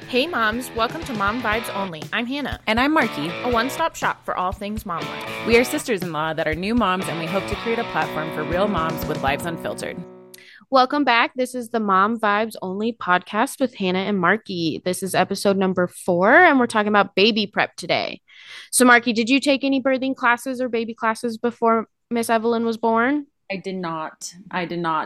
Hey moms, welcome to Mom Vibes Only. I'm Hannah. And I'm Marky. A one-stop shop for all things mom life. We are sisters-in-law that are new moms, and we hope to create a platform for real moms with lives unfiltered. Welcome back. This is the Mom Vibes Only podcast with Hannah and Marky. This is episode number 4, and we're talking about baby prep today. So Marky, did you take any birthing classes or baby classes before Miss Evelyn was born? I did not. I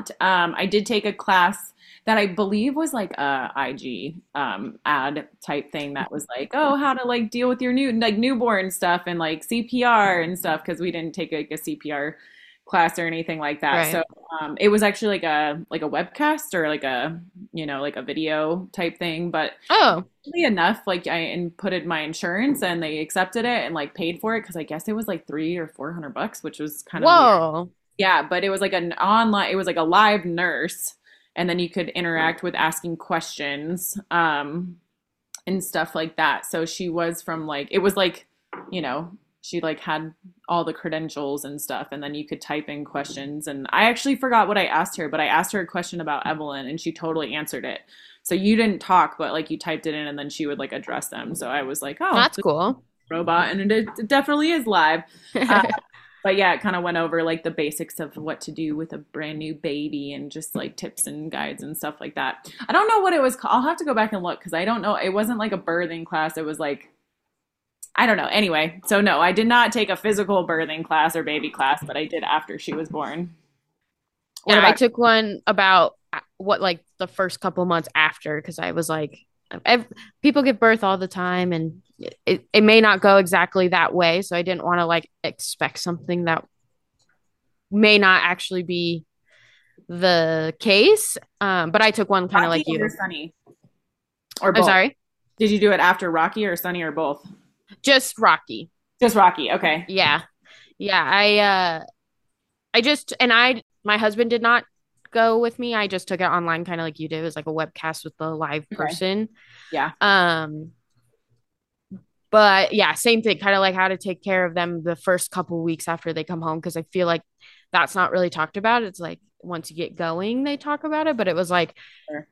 did take a class that I believe was like a IG ad type thing that was like, oh, how to like deal with your newborn stuff and like CPR and stuff, because we didn't take like a CPR class or anything like that. Right. So it was actually like a webcast or like a like a video type thing. But really enough, like I inputted my insurance and they accepted it and like paid for it, because I guess it was like $300 or $400, which was kind of weird. Yeah, but it was like it was like a live nurse, and then you could interact with asking questions and stuff like that. So she was from like, it was like, she like had all the credentials and stuff, and then you could type in questions. And I actually forgot what I asked her, but I asked her a question about Evelyn and she totally answered it. So you didn't talk, but like you typed it in and then she would like address them. So I was like, oh, that's cool. Robot. And it definitely is live. But yeah, it kind of went over like the basics of what to do with a brand new baby and just like tips and guides and stuff like that. I don't know what it was called. I'll have to go back and look, because I don't know. It wasn't like a birthing class. It was like, I don't know. Anyway, so no, I did not take a physical birthing class or baby class, but I did after she was born. Yeah, I took one about like the first couple months after, because I was like, people give birth all the time and it may not go exactly that way. So I didn't want to like expect something that may not actually be the case. But I took one kind of like you. Or Sunny? Or both? I'm sorry? Did you do it after Rocky or Sunny or both? Just Rocky. Just Rocky. Okay. Yeah. Yeah. My husband did not go with me. I just took it online, kind of like you did. It was like a webcast with the live person. Yeah. But yeah, same thing, kind of like how to take care of them the first couple weeks after they come home, because I feel like that's not really talked about. It's like once you get going, they talk about it. But it was like, sure.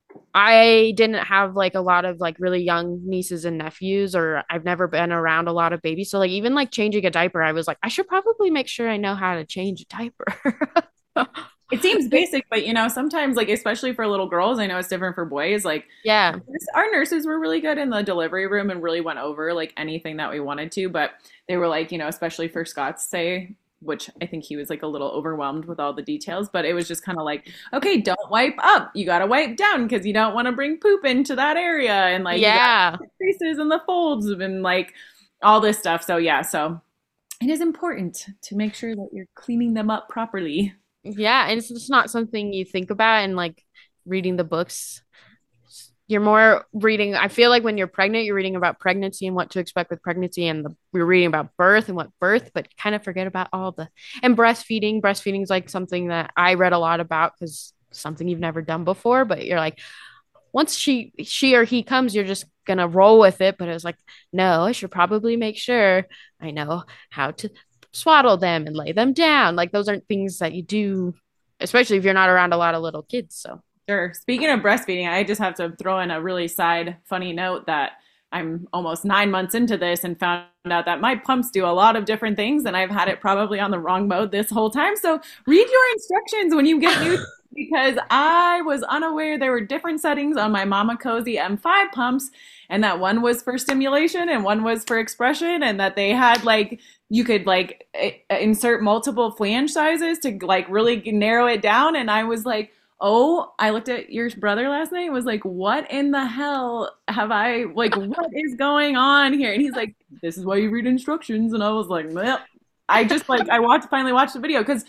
I didn't have like a lot of like really young nieces and nephews, or I've never been around a lot of babies. So like even like changing a diaper, I was like, I should probably make sure I know how to change a diaper. It seems basic, but sometimes like, especially for little girls, I know it's different for boys. Like, yeah, our nurses were really good in the delivery room and really went over like anything that we wanted to, but they were like, especially for Scott's say, which I think he was like a little overwhelmed with all the details, but it was just kind of like, okay, don't wipe up. You got to wipe down because you don't want to bring poop into that area. And like, yeah, the creases and the folds and like all this stuff. So yeah, so it is important to make sure that you're cleaning them up properly. Yeah, and it's just not something you think about, and like reading the books. You're more reading. I feel like when you're pregnant, you're reading about pregnancy and what to expect with pregnancy, and we're reading about birth and what birth, but you kind of forget about and breastfeeding. Breastfeeding is like something that I read a lot about, because something you've never done before, but you're like, once she or he comes, you're just gonna roll with it. But it was like, no, I should probably make sure I know how to swaddle them and lay them down. Like those aren't things that you do, especially if you're not around a lot of little kids. So sure. Speaking of breastfeeding, I just have to throw in a really side funny note that I'm almost 9 months into this and found out that my pumps do a lot of different things, and I've had it probably on the wrong mode this whole time. So read your instructions when you get new, because I was unaware there were different settings on my Mama Cozy M5 pumps, and that one was for stimulation and one was for expression, and that they had like, you could like insert multiple flange sizes to like really narrow it down. And I was like, oh, I looked at your brother last night and was like, what in the hell have I, like, what is going on here? And he's like, this is why you read instructions. And I was like, well, I just like, finally watched the video, because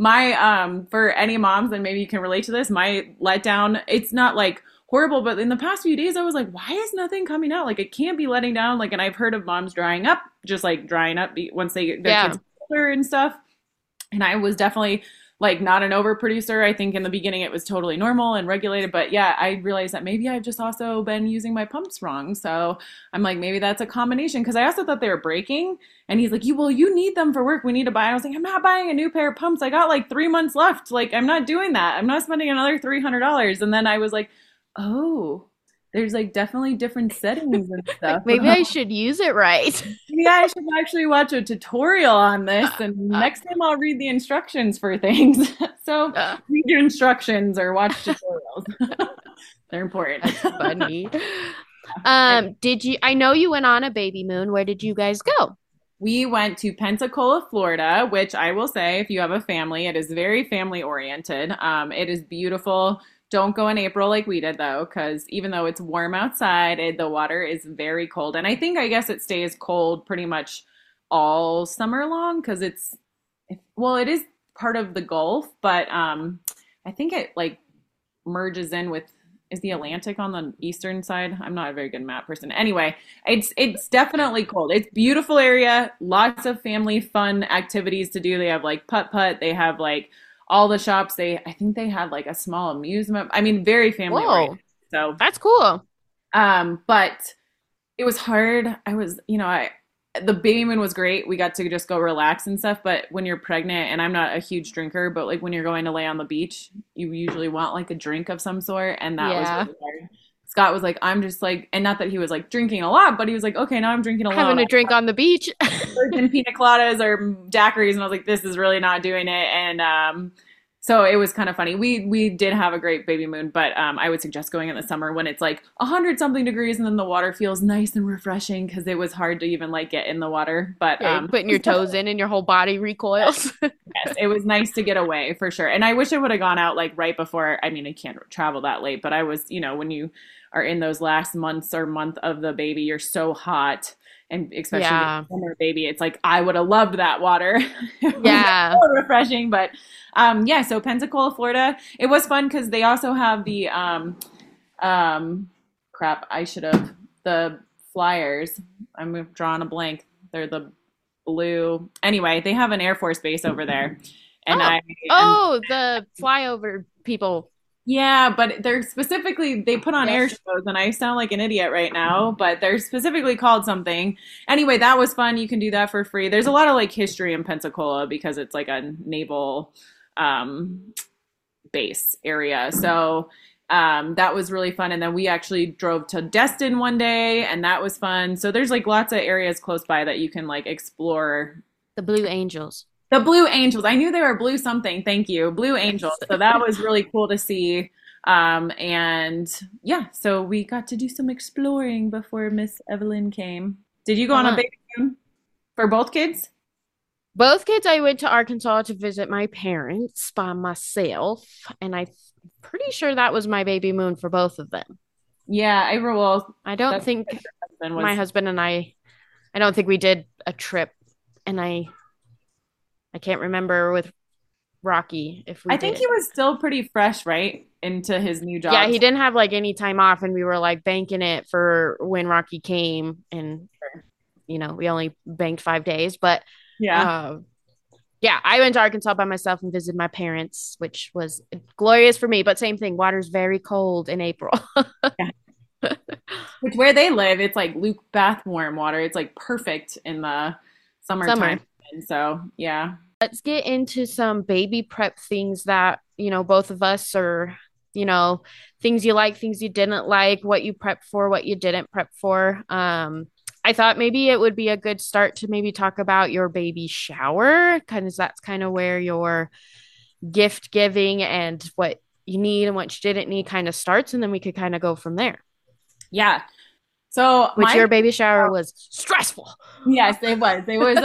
my, for any moms, and maybe you can relate to this, my letdown, it's not like horrible, but in the past few days, I was like, why is nothing coming out? Like, it can't be letting down. Like, and I've heard of moms drying up once they get their kids older and stuff. And I was definitely like not an overproducer. I think in the beginning it was totally normal and regulated, but yeah, I realized that maybe I've just also been using my pumps wrong. So I'm like, maybe that's a combination, because I also thought they were breaking, and he's like, you need them for work. We need to buy. I was like, I'm not buying a new pair of pumps. I got like 3 months left. Like, I'm not doing that. I'm not spending another $300. And then I was like, oh, there's like definitely different settings and stuff. Maybe I should use it right. Yeah, I should actually watch a tutorial on this, and next time I'll read the instructions for things. So read your instructions or watch tutorials. They're important. That's funny. Did you, I know you went on a baby moon. Where did you guys go? We went to Pensacola, Florida, which I will say, if you have a family, it is very family oriented. It is beautiful. Don't go in April like we did, though, because even though it's warm outside, the water is very cold. And I guess it stays cold pretty much all summer long because well, it is part of the Gulf, but I think it like merges in with, is the Atlantic on the eastern side? I'm not a very good map person. Anyway, it's definitely cold. It's beautiful area, lots of family fun activities to do. They have like putt-putt, they have like all the shops. I think they had like a small amusement. I mean, very family Whoa, oriented. So, that's cool. but it was hard. The baby moon was great. We got to just go relax and stuff. But when you're pregnant, and I'm not a huge drinker, but like when you're going to lay on the beach, you usually want like a drink of some sort. And that was Yeah. really hard. Scott was like, I'm just like, and not that he was like drinking a lot, but he was like, okay, now I'm drinking alone. Having a drink on the beach. Virgin pina coladas or daiquiris, and I was like, this is really not doing it. And so it was kind of funny. We did have a great baby moon, but I would suggest going in the summer when it's like 100 something degrees, and then the water feels nice and refreshing because it was hard to even like get in the water. But Yeah, putting your toes in and your whole body recoils. yes, it was nice to get away for sure. And I wish I would have gone out like right before. I mean, I can't travel that late, but I was, when you are in those last months or month of the baby, you're so hot. And especially Yeah. with summer baby, it's like I would have loved that water. It was Yeah. so refreshing. But yeah, so Pensacola, Florida, it was fun because they also have the crap, I should have the flyers. I'm drawing a blank. They're the blue. Anyway, they have an Air Force base over there. And The flyover people. yeah, but they're specifically, they put on air shows, and I sound like an idiot right now, but they're specifically called something. Anyway, that was fun. You can do that for free. There's a lot of like history in Pensacola because it's like a naval base area. So that was really fun. And then we actually drove to Destin one day, and that was fun. So there's like lots of areas close by that you can like explore. The Blue Angels. The Blue Angels. I knew they were blue something. Thank you. Blue Angels. So that was really cool to see. And yeah, so we got to do some exploring before Miss Evelyn came. Did you go on a baby moon for both kids? Both kids, I went to Arkansas to visit my parents by myself, and I'm pretty sure that was my baby moon for both of them. Yeah, I don't think my husband and I don't think we did a trip, and I can't remember with Rocky if we I think did. he was still pretty fresh, right, into his new job. Yeah, he didn't have like any time off, and we were like banking it for when Rocky came, and we only banked 5 days, but yeah. Yeah, I went to Arkansas by myself and visited my parents, which was glorious for me. But same thing, water's very cold in April. Yeah. Which where they live, it's like Luke bath warm water. It's like perfect in the summertime. And so, yeah. Let's get into some baby prep things that, both of us are, things you like, things you didn't like, what you prepped for, what you didn't prep for. I thought maybe it would be a good start to maybe talk about your baby shower, because that's kind of where your gift giving and what you need and what you didn't need kind of starts. And then we could kind of go from there. Yeah. So your baby shower was stressful. Yes, it was. It was,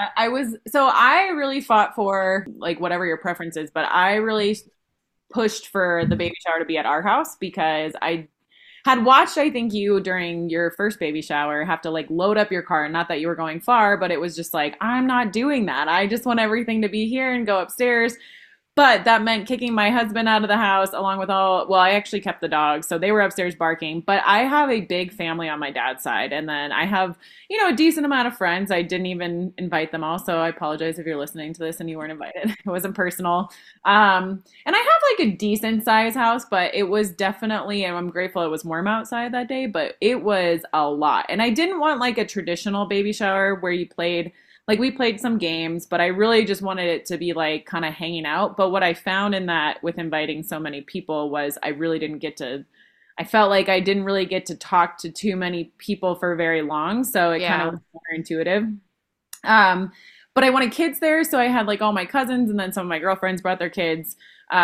I really fought for like whatever your preference is, but I really pushed for the baby shower to be at our house because I had watched, I think you during your first baby shower have to like load up your car. Not that you were going far, but it was just like, I'm not doing that. I just want everything to be here and go upstairs. But that meant kicking my husband out of the house along with I actually kept the dogs. So they were upstairs barking. But I have a big family on my dad's side. And then I have, a decent amount of friends. I didn't even invite them all. So I apologize if you're listening to this and you weren't invited. It wasn't personal. And I have like a decent size house, but it was definitely, and I'm grateful it was warm outside that day, but it was a lot. And I didn't want like a traditional baby shower where you played. Like we played some games, but I really just wanted it to be like kind of hanging out. But what I found in that with inviting so many people was I really didn't get to I felt like I didn't really get to talk to too many people for very long, so it kind of Yeah. was more intuitive. Um, but I wanted kids there, so I had like all my cousins, and then some of my girlfriends brought their kids.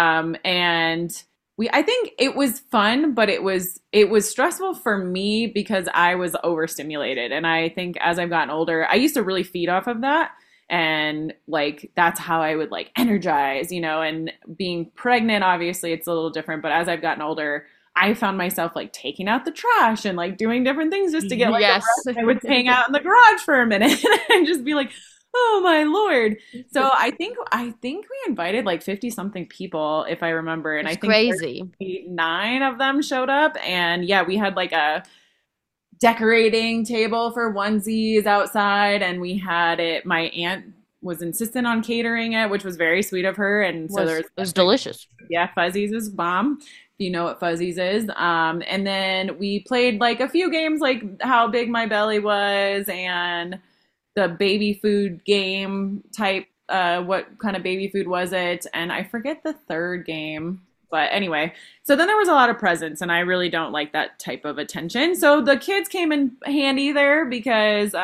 And I think it was fun, but it was stressful for me because I was overstimulated. And I think as I've gotten older, I used to really feed off of that. And like that's how I would like energize, and being pregnant, obviously it's a little different, but as I've gotten older, I found myself like taking out the trash and like doing different things just to get like a Yes. rest. I would hang out in the garage for a minute and just be like, oh my Lord. So I think we invited like 50 something people, if I remember. And I It's think crazy. 9 of them showed up. And yeah, we had like a decorating table for onesies outside, and we had it. My aunt was insistent on catering it, which was very sweet of her. And so It was delicious. yeah, Fuzzies is bomb. If you know what Fuzzies is. And then we played like a few games, like how big my belly was, and the baby food game type. What kind of baby food was it? And I forget the third game. But anyway, so then there was a lot of presents, and I really don't like that type of attention. So the kids came in handy there because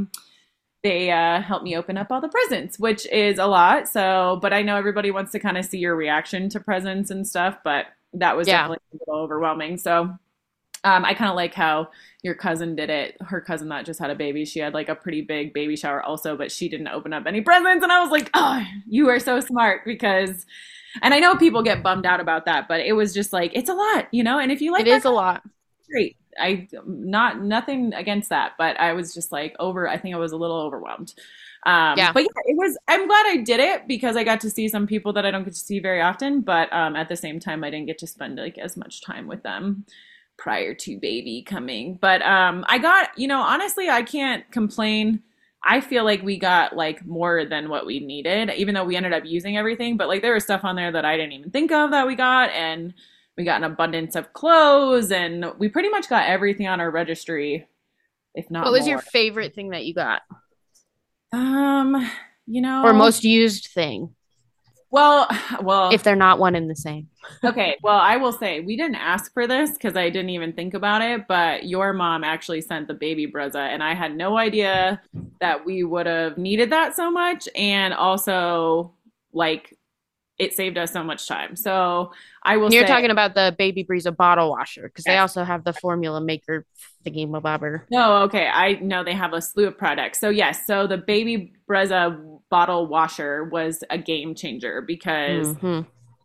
they helped me open up all the presents, which is a lot. So, but I know everybody wants to kind of see your reaction to presents and stuff, but that was Yeah. definitely a little overwhelming. So I kind of like how your cousin did it. Her cousin that just had a baby, she had like a pretty big baby shower also, but she didn't open up any presents. And I was like, oh, you are so smart because, and I know people get bummed out about that, but it was just like, it's a lot, And if you like It that, is a lot. great. I not nothing against that, but I was just like I think I was a little overwhelmed. Yeah. But yeah, I'm glad I did it because I got to see some people that I don't get to see very often. But at the same time, I didn't get to spend like as much time with them prior to baby coming. But I got, honestly, I can't complain. I feel like we got like more than what we needed, even though we ended up using everything. But like there was stuff on there that I didn't even think of that we got, and we got an abundance of clothes, and we pretty much got everything on our registry, if not What was your more. favorite thing that you got? Um, Or most used thing, well, well, if they're not one and the same? okay. Well, I will say we didn't ask for this because I didn't even think about it, but your mom actually sent the baby Brezza, and I had no idea that we would have needed that so much, and also like it saved us so much time. So I will You're say, talking about the Baby Breeza bottle washer because they yes. also have the formula maker thingy bobber. No, okay. I know they have a slew of products. So yes, so the baby Brezza bottle washer was a game changer because Hmm.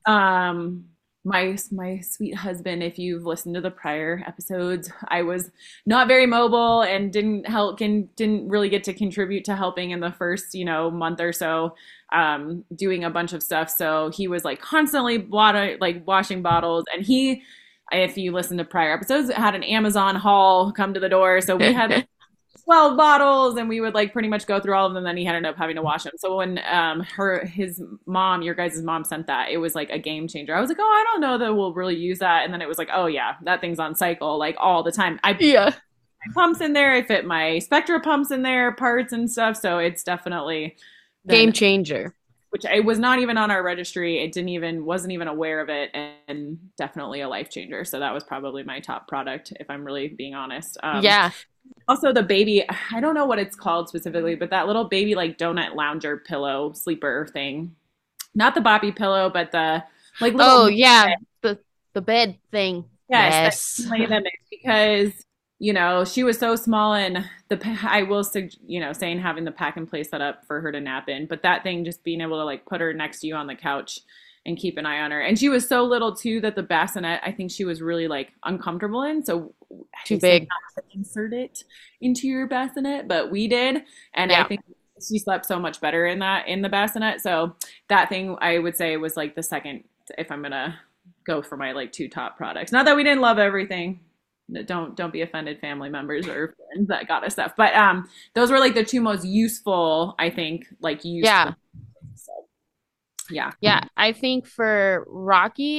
um my sweet husband, if you've listened to the prior episodes, I was not very mobile and didn't really get to contribute to helping in the first, month or so, doing a bunch of stuff. So he was like constantly washing bottles, and he, if you listen to prior episodes, had an Amazon haul come to the door. So we had 12 bottles, and we would like pretty much go through all of them. Then he ended up having to wash them. So when his mom, your guys' mom, sent that, it was like a game changer. I was like, oh, I don't know that we'll really use that. And then it was like, oh yeah, that thing's on cycle like all the time. I Yeah. pumps in there. I fit my Spectra pumps in there, parts and stuff. So it's definitely Game then, changer. which I was not even on our registry. It wasn't even aware of it, and definitely a life changer. So that was probably my top product, if I'm really being honest. Yeah. Also, the baby, I don't know what it's called specifically, but that little baby like donut lounger pillow sleeper thing. Not the boppy pillow, but the like little. Oh yeah, the bed thing. Yes, Yes. lay them in because she was so small, and I will saying having the pack and play set up for her to nap in, but that thing just being able to like put her next to you on the couch and keep an eye on her, and she was so little too that the bassinet I think she was really like uncomfortable in, so Too big. not to insert it into your bassinet, but we did, and I Yeah. think she slept so much better in the bassinet. So that thing I would say was like the second, if I'm gonna go for my like 2 top products. Not that we didn't love everything. Don't be offended, family members or friends that got us stuff. But those were like the 2 most useful, I think, like useful. Yeah. So, yeah. Yeah. I think for Rocky,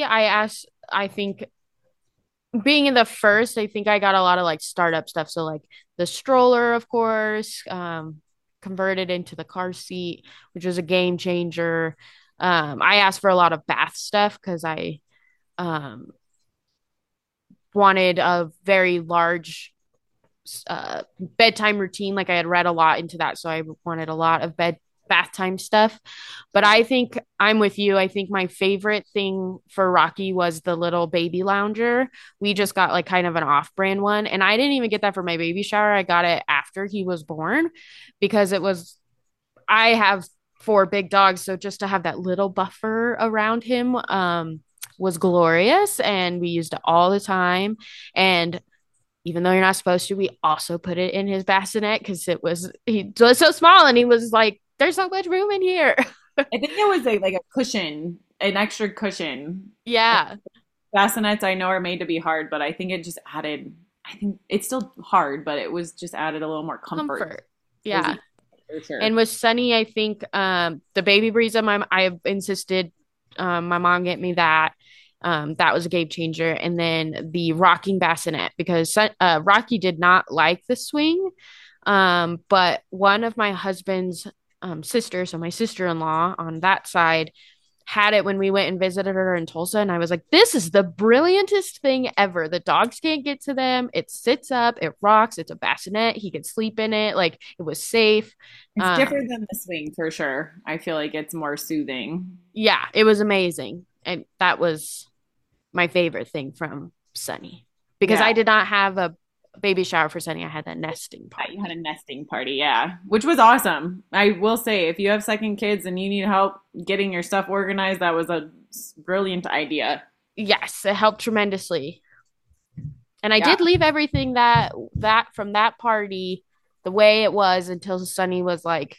I think being in the first, I think I got a lot of like startup stuff. So like the stroller, of course, converted into the car seat, which was a game changer. I asked for a lot of bath stuff because I um wanted a very large bedtime routine. Like I had read a lot into that, so I wanted a lot of bath time stuff. But I think I'm with you. I think my favorite thing for Rocky was the little baby lounger. We just got like kind of an off-brand one, and I didn't even get that for my baby shower. I got it after he was born because it was I have four big dogs, so just to have that little buffer around him was glorious, and we used it all the time. And even though you're not supposed to, we also put it in his bassinet because he was so small, and he was like, "There's so much room in here." I think it was like a cushion, an extra cushion. Yeah, Bassinets I know are made to be hard, but I think it just added. I think it's still hard, but it was just added a little more comfort. Yeah. For sure. And with Sunny, I think the baby Breeza, I insisted my mom get me that. That was a game changer. And then the rocking bassinet because Rocky did not like the swing. But one of my husband's sisters, so my sister-in-law on that side, had it when we went and visited her in Tulsa. And I was like, this is the brilliantest thing ever. The dogs can't get to them. It sits up, it rocks, it's a bassinet. He could sleep in it. Like it was safe. It's different than the swing for sure. I feel like it's more soothing. Yeah, it was amazing. And that was my favorite thing from Sunny because I did not have a baby shower for Sunny. I had that nesting party. You had a nesting party, yeah, which was awesome. I will say, if you have second kids and you need help getting your stuff organized, that was a brilliant idea. Yes, it helped tremendously. And I did leave everything that from that party the way it was until Sunny was like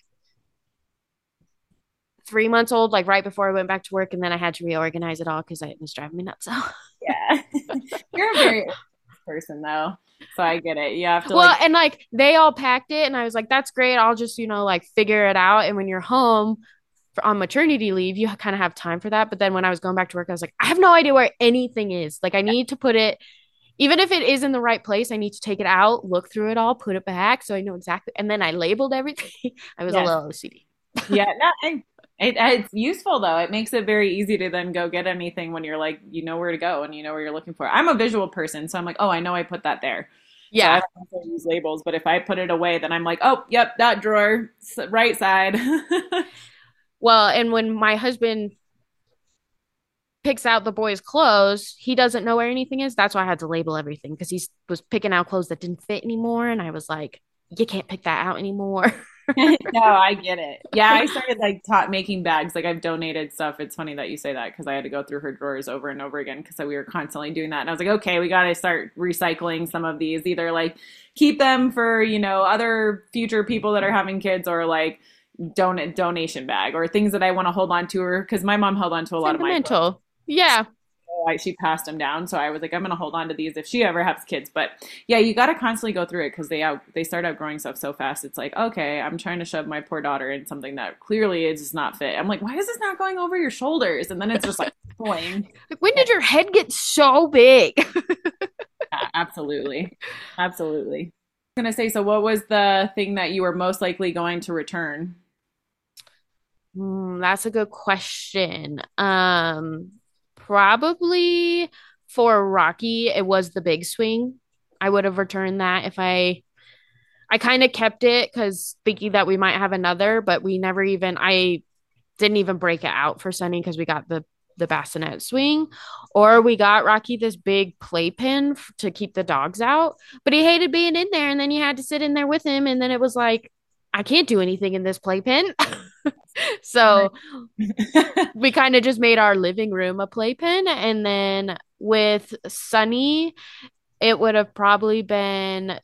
3 months old, like right before I went back to work, and then I had to reorganize it all because it was driving me nuts. So yeah, you're a very person though, so I get it. You have to and like they all packed it, and I was like, "That's great. I'll just like figure it out." And when you're home on maternity leave, you kind of have time for that. But then when I was going back to work, I was like, I have no idea where anything is. Like I need to put it. Even if it is in the right place, I need to take it out, look through it all, put it back so I know exactly. And then I labeled everything. I was a little OCD. Yeah, no, it's useful though. It makes it very easy to then go get anything when you're like, you know where to go and you know where you're looking for. I'm a visual person, so I'm like, oh, I know I put that there. Yeah. So I don't use labels, but if I put it away, then I'm like, oh, yep, that drawer, right side. Well, and when my husband picks out the boys' clothes, he doesn't know where anything is. That's why I had to label everything because he was picking out clothes that didn't fit anymore. And I was like, you can't pick that out anymore. No, I get it. Yeah, I started like making bags. Like I've donated stuff. It's funny that you say that because I had to go through her drawers over and over again because we were constantly doing that. And I was like, okay, we got to start recycling some of these. Either like keep them for, other future people that are having kids or like donation bag or things that I want to hold on to her because my mom held on to a lot of my clothes. Yeah. She passed them down, so I was like, I'm gonna hold on to these if she ever has kids. But yeah, you got to constantly go through it because they start outgrowing stuff so fast. It's like, okay, I'm trying to shove my poor daughter in something that clearly is just not fit. I'm like, why is this not going over your shoulders? And then it's just like pulling. When did your head get so big? Yeah, absolutely. I'm gonna say, so what was the thing that you were most likely going to return? That's a good question. Probably for Rocky, it was the big swing. I would have returned that if I kind of kept it because thinking that we might have another, but I didn't even break it out for Sunny because we got the bassinet swing, or we got Rocky this big playpen to keep the dogs out, but he hated being in there, and then you had to sit in there with him, and then it was like, I can't do anything in this playpen. So we kind of just made our living room a playpen. And then with Sunny, it would have probably been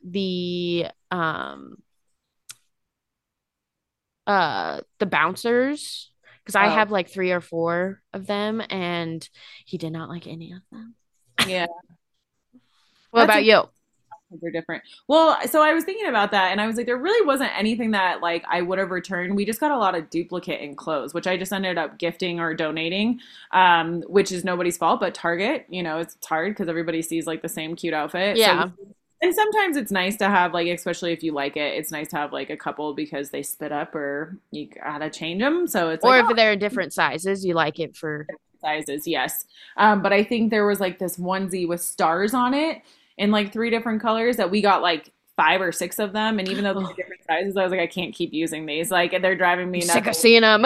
the bouncers because I have like 3 or 4 of them and he did not like any of them. Yeah. What about you? They're different. Well, so I was thinking about that and I was like, there really wasn't anything that like I would have returned. We just got a lot of duplicate in clothes, which I just ended up gifting or donating, which is nobody's fault, but Target, it's hard because everybody sees like the same cute outfit. Yeah. And sometimes it's nice to have like, especially if you like it, it's nice to have like a couple because they split up or you gotta change them. So it's or if they're in different sizes, you like it for sizes, yes. But I think there was like this onesie with stars on it in like three different colors that we got like five or six of them. And even though they're Oh, different sizes, I was like, I can't keep using these. Like they're driving I'm me sick nuts. of seeing them.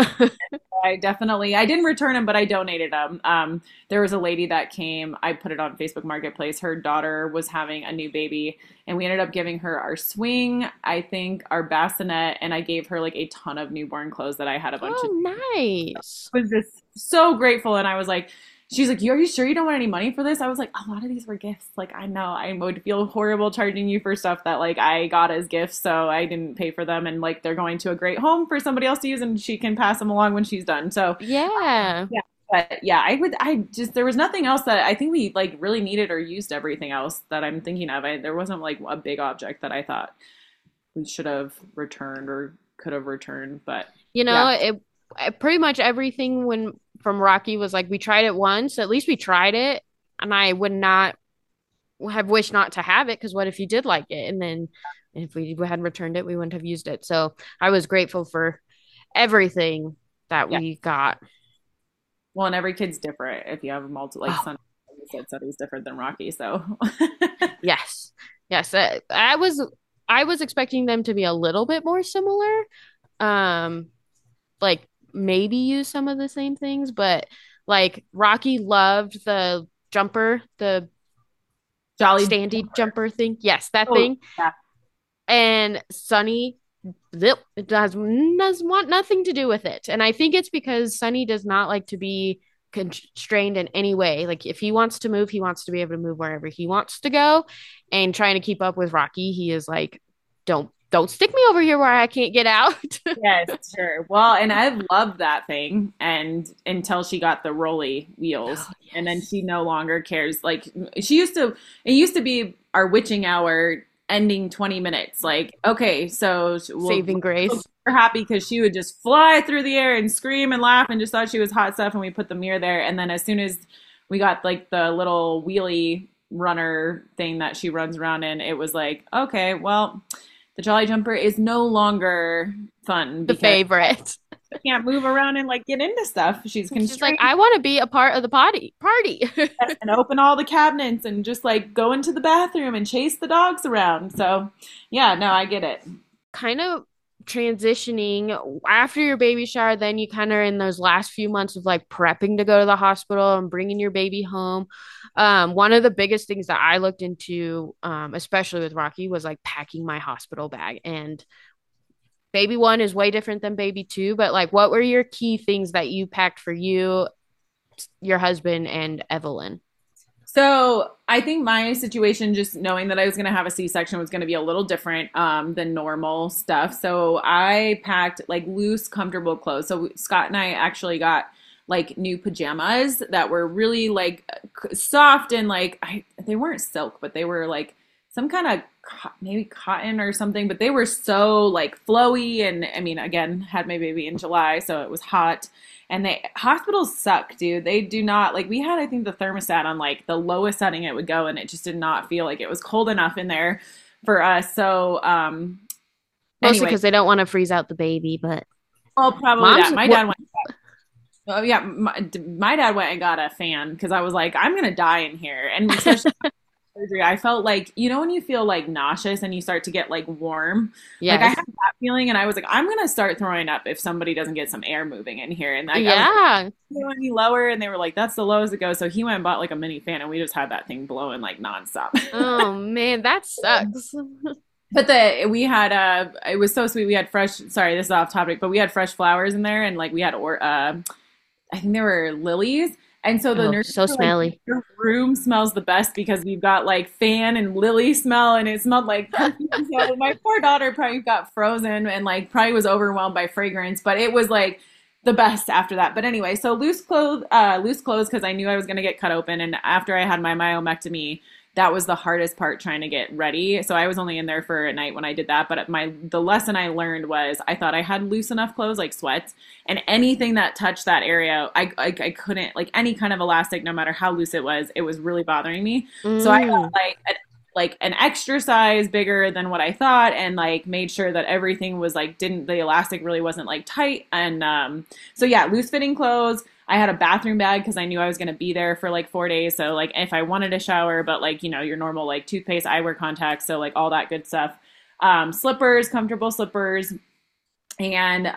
I didn't return them, but I donated them. There was a lady that came. I put it on Facebook Marketplace. Her daughter was having a new baby, and we ended up giving her our swing, I think, our bassinet, and I gave her like a ton of newborn clothes that I had a bunch of. Oh, nice. I was just so grateful, and I was like, she's like, are you sure you don't want any money for this? I was like, a lot of these were gifts. Like, I know I would feel horrible charging you for stuff that like I got as gifts, so I didn't pay for them, and like they're going to a great home for somebody else to use, and she can pass them along when she's done. So Yeah. yeah, but yeah, I just there was nothing else that I think we like really needed or used everything else that I'm thinking of. There wasn't like a big object that I thought we should have returned or could have returned, but You know, yeah. pretty much everything when from Rocky was like we tried it once. At least we tried it, and I would not have wished not to have it because what if you did like it, and then if we hadn't returned it, we wouldn't have used it. So I was grateful for everything that Yeah. we got. Well, and every kid's different. If you have a multi, like Oh, Sunny said, Sunny's different than Rocky. So, yes, yes. I was expecting them to be a little bit more similar. Um, like maybe use some of the same things, but like Rocky loved the jumper, the Jolly. standy jumper thing. Yes, that Oh, thing. yeah. And Sunny, it does want nothing to do with it. And I think it's because Sunny does not like to be constrained in any way. Like if he wants to move, he wants to be able to move wherever he wants to go. And trying to keep up with Rocky, he is like, don't stick me over here where I can't get out. Yes, sure. Well, and I loved that thing, and until she got the rolly wheels, Oh, and then yes. she no longer cares. Like she used to, it used to be our witching hour ending 20 minutes. Like, okay, so Saving grace. we're happy because she would just fly through the air and scream and laugh and just thought she was hot stuff, and we put the mirror there, and then as soon as we got like the little wheelie runner thing that she runs around in, it was like, okay, well, the Jolly Jumper is no longer fun The because favorite. she can't move around and like get into stuff. She's She's like, constrained I want to be a part of the party. and open all the cabinets and just like go into the bathroom and chase the dogs around. So, yeah, no, I get it. Kind of transitioning after your baby shower, then you kind of are in those last few months of like prepping to go to the hospital and bringing your baby home. One of the biggest things that I looked into, especially with Rocky, was like packing my hospital bag. And baby one is way different than baby two, but like, what were your key things that you packed for you, your husband, and Evelyn? So I think my situation, just knowing that I was going to have a C-section, was going to be a little different than normal stuff. So I packed like loose, comfortable clothes. So Scott and I actually got like new pajamas that were really like soft and like they weren't silk, but they were like some kind of maybe cotton or something. But they were so like flowy, and I mean, again, had my baby in July, so it was hot. And hospitals suck, dude. They do not like we had I think the thermostat on like the lowest setting it would go, and it just did not feel like it was cold enough in there for us. So Mostly anyway, because they don't want to freeze out the baby, but well, probably mom's that. My what? dad went. Oh yeah, my dad went and got a fan because I was like, I'm gonna die in here, and especially surgery, I felt like when you feel like nauseous and you start to get like warm, like I Yes. had that feeling, and I was like, I'm gonna start throwing up if somebody doesn't get some air moving in here, and like, I was like, Yeah. "You any lower?" And they were like, that's the lowest it goes. So he went and bought like a mini fan, and we just had that thing blowing like nonstop. Oh man, that sucks. But we had it was so sweet. We had fresh. Sorry, this is off topic, but we had fresh flowers in there, and like we had I think there were lilies. And so the Oh, nurses so were like, smelly. your room smells the best because we've got like fan and lily smell, and it smelled like perfume. So my poor daughter probably got frozen and like probably was overwhelmed by fragrance, but it was like the best after that. But anyway, so loose clothes because I knew I was going to get cut open. And after I had my myomectomy, that was the hardest part trying to get ready. So I was only in there for a night when I did that. But the lesson I learned was I thought I had loose enough clothes like sweats, and anything that touched that area, I couldn't, like any kind of elastic, no matter how loose it was really bothering me. So I got Mm. like an extra size bigger than what I thought, and like made sure that everything was like the elastic really wasn't like tight. And so yeah, loose fitting clothes. I had a bathroom bag because I knew I was going to be there for like 4 days. So like if I wanted a shower, but like, your normal like toothpaste, eyewear contacts. So like all that good stuff. Slippers, comfortable slippers, and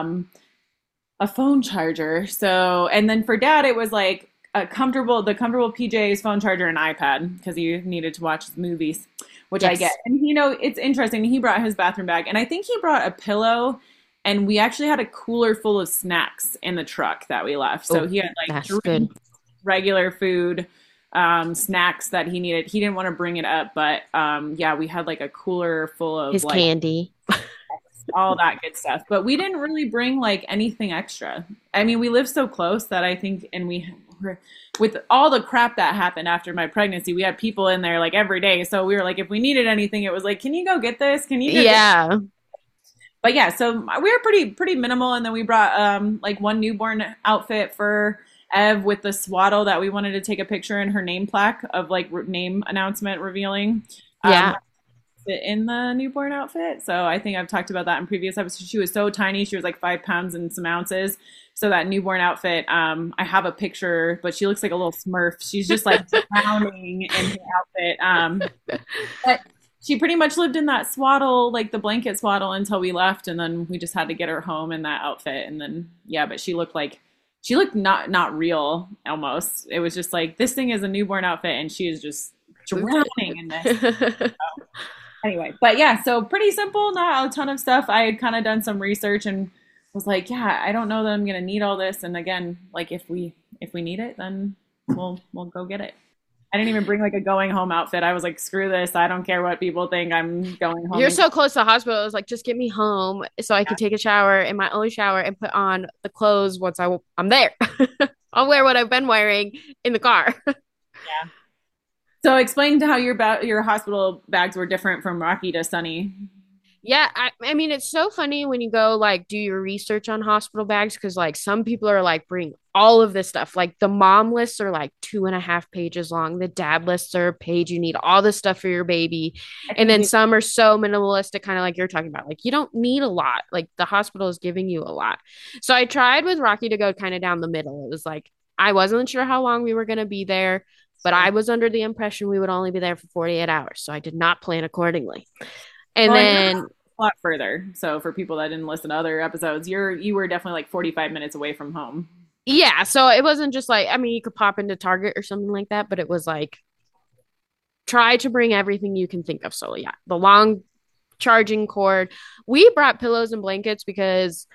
a phone charger. So, and then for dad, it was like the comfortable PJs, phone charger, and iPad because he needed to watch his movies, which I get. Yes. And it's interesting. He brought his bathroom bag, and I think he brought a pillow. And we actually had a cooler full of snacks in the truck that we left. So Oh, he had like that's three good. regular food, snacks that he needed. He didn't want to bring it up, but yeah, we had like a cooler full of His like candy. all that good stuff. But we didn't really bring like anything extra. I mean, we live so close that I think, and with all the crap that happened after my pregnancy, we had people in there like every day. So we were like, if we needed anything, it was like, can you go get this? Can you get this? Yeah. But yeah, so we were pretty minimal, and then we brought like one newborn outfit for Ev with the swaddle that we wanted to take a picture in her name plaque of like name announcement revealing. Yeah. Fit in the newborn outfit. So I think I've talked about that in previous episodes. She was so tiny. She was like 5 pounds and some ounces. So that newborn outfit, I have a picture, but she looks like a little Smurf. She's just like drowning in her outfit. But she pretty much lived in that swaddle, like the blanket swaddle, until we left, and then we just had to get her home in that outfit. And then yeah, but she looked not real almost. It was just like this thing is a newborn outfit, and she is just drowning in this. Anyway, but yeah, so pretty simple, not a ton of stuff. I had kind of done some research and was like, yeah, I don't know that I'm gonna need all this. And again, like if we need it, then we'll go get it. I didn't even bring like a going home outfit. I was like, screw this. I don't care what people think. I'm going home. You're so close to the hospital. I was like, just get me home so I could take a shower in my own shower and put on the clothes once I'm there. I'll wear what I've been wearing in the car. Yeah. So explain to how your hospital bags were different from Rocky to Sunny. Yeah, I mean, it's so funny when you go like do your research on hospital bags because like some people are like bring all of this stuff. Like the mom lists are like 2.5 pages long. The dad lists are a page. You need all this stuff for your baby. And then some are so minimalistic, kind of like you're talking about. Like you don't need a lot. Like the hospital is giving you a lot. So I tried with Rocky to go kind of down the middle. It was like I wasn't sure how long we were going to be there, but I was under the impression we would only be there for 48 hours. So I did not plan accordingly. And Well, then a lot further. So for people that didn't listen to other episodes, you were definitely like 45 minutes away from home. yeah, so it wasn't just like, I mean, you could pop into Target or something like that, but it was like try to bring everything you can think of. So yeah, the long charging cord. We brought pillows and blankets because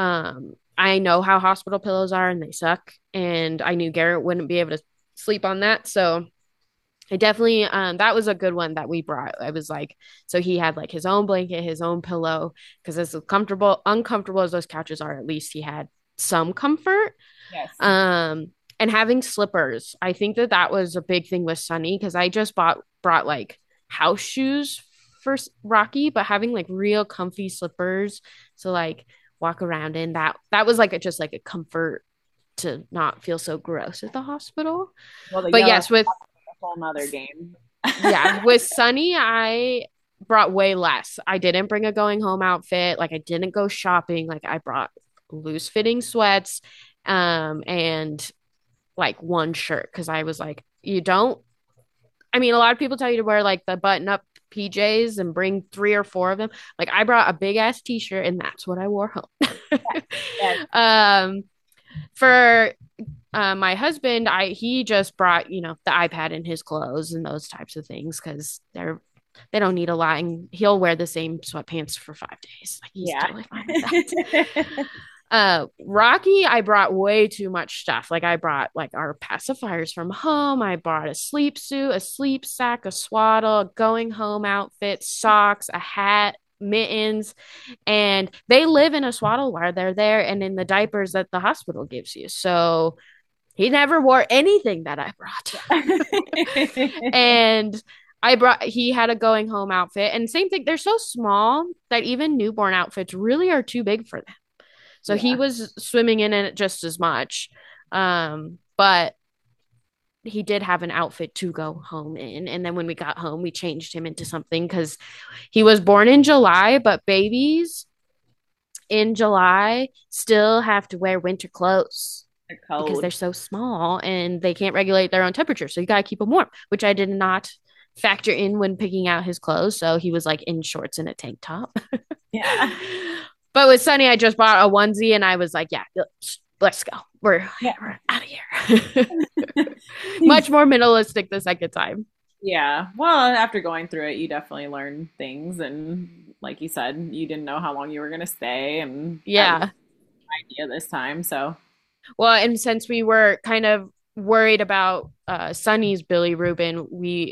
I know how hospital pillows are and they suck. And I knew Garrett wouldn't be able to sleep on that. So I definitely that was a good one that we brought. I was like, so he had like his own blanket, his own pillow, because as uncomfortable as those couches are, at least he had some comfort. Yes. And having slippers. I think that was a big thing with Sunny because I just brought like house shoes for Rocky, but having like real comfy slippers to like walk around in that was like just like a comfort to not feel so gross at the hospital. Well, But yes, with a whole nother game. yeah, with Sunny, I brought way less. I didn't bring a going home outfit. Like I didn't go shopping. Like I brought loose fitting sweats, and like one shirt because I was like, you don't. I mean, a lot of people tell you to wear like the button up PJs and bring 3 or 4 of them. Like I brought a big ass t-shirt and that's what I wore home. Yes. For my husband, he just brought, the iPad and his clothes and those types of things because they don't need a lot, and he'll wear the same sweatpants for 5 days. Like he's totally fine with that. Rocky, I brought way too much stuff. Like I brought like our pacifiers from home. I brought a sleep suit, a sleep sack, a swaddle, a going home outfit, socks, a hat, mittens, and they live in a swaddle while they're there and in the diapers that the hospital gives you. So he never wore anything that I brought. And he had a going home outfit, and same thing. They're so small that even newborn outfits really are too big for them. So he was swimming in it just as much. But he did have an outfit to go home in. And then when we got home, we changed him into something because he was born in July, but babies in July still have to wear winter clothes. because they're Cold. so small and they can't regulate their own temperature. So you got to keep them warm, which I did not factor in when picking out his clothes. So he was like in shorts and a tank top. Yeah. But with Sunny, I just bought a onesie and I was like, yeah, let's go. Yeah. We're out of here. Much more minimalistic the second time. Yeah. Well, after going through it, you definitely learn things. And like you said, you didn't know how long you were going to stay. And at least Yeah. idea this time. So, Well, and since we were kind of worried about Sunny's Billy Rubin,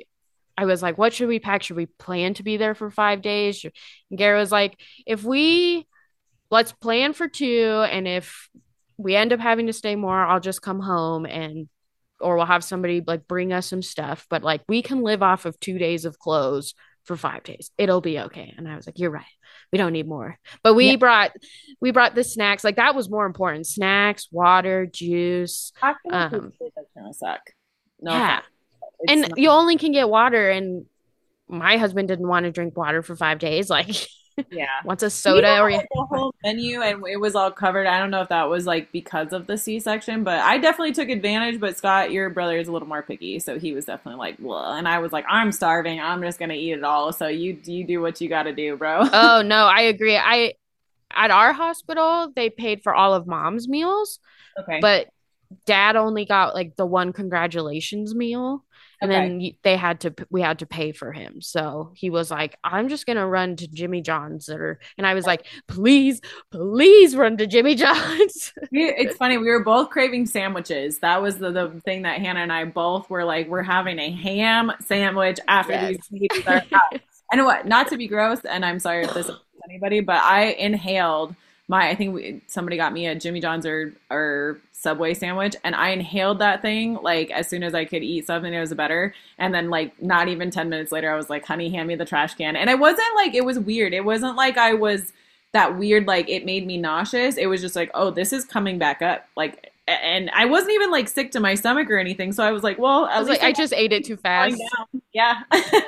I was like, what should we pack? Should we plan to be there for 5 days? And Gary was like, if we let's plan for two, and if we end up having to stay more, I'll just come home and or we'll have somebody like bring us some stuff. But like we can live off of 2 days of clothes for 5 days. It'll be okay. And I was like, you're right. We don't need more. But yeah, we brought the snacks. Like that was more important. Snacks, water, juice. packing a food Um, does kind of suck. No yeah. offense. It's And not. you only can get water, and my husband didn't want to drink water for 5 days. Like Yeah. wants a We soda got or like a whole menu and it was all covered. I don't know if that was like because of the C-section, but I definitely took advantage. But Scott, your brother is a little more picky, so he was definitely like, "Well," and I was like, "I'm starving. I'm just gonna eat it all." So you do what you got to do, bro. Oh no, I agree. I At our hospital, they paid for all of mom's meals, Okay. but dad only got like the one congratulations meal. And Okay. then we had to pay for him. So he was like, I'm just going to run to Jimmy John's and I was like, please, please run to Jimmy John's. It's funny. We were both craving sandwiches. That was the thing that Hannah and I both were like, we're having a ham sandwich after Yes. these babies are out. And what? Not to be gross, and I'm sorry if this offends anybody, but I inhaled I think somebody got me a Jimmy John's or Subway sandwich, and I inhaled that thing like as soon as I could eat something. It was better, and then like not even 10 minutes later, I was like, "Honey, hand me the trash can." And it wasn't like it was weird. It wasn't like I was that weird. Like it made me nauseous. It was just like, "Oh, this is coming back up." Like, and I wasn't even like sick to my stomach or anything. So I was like, "Well, I at was like, least I I'm just ate it too going fast. down." Yeah.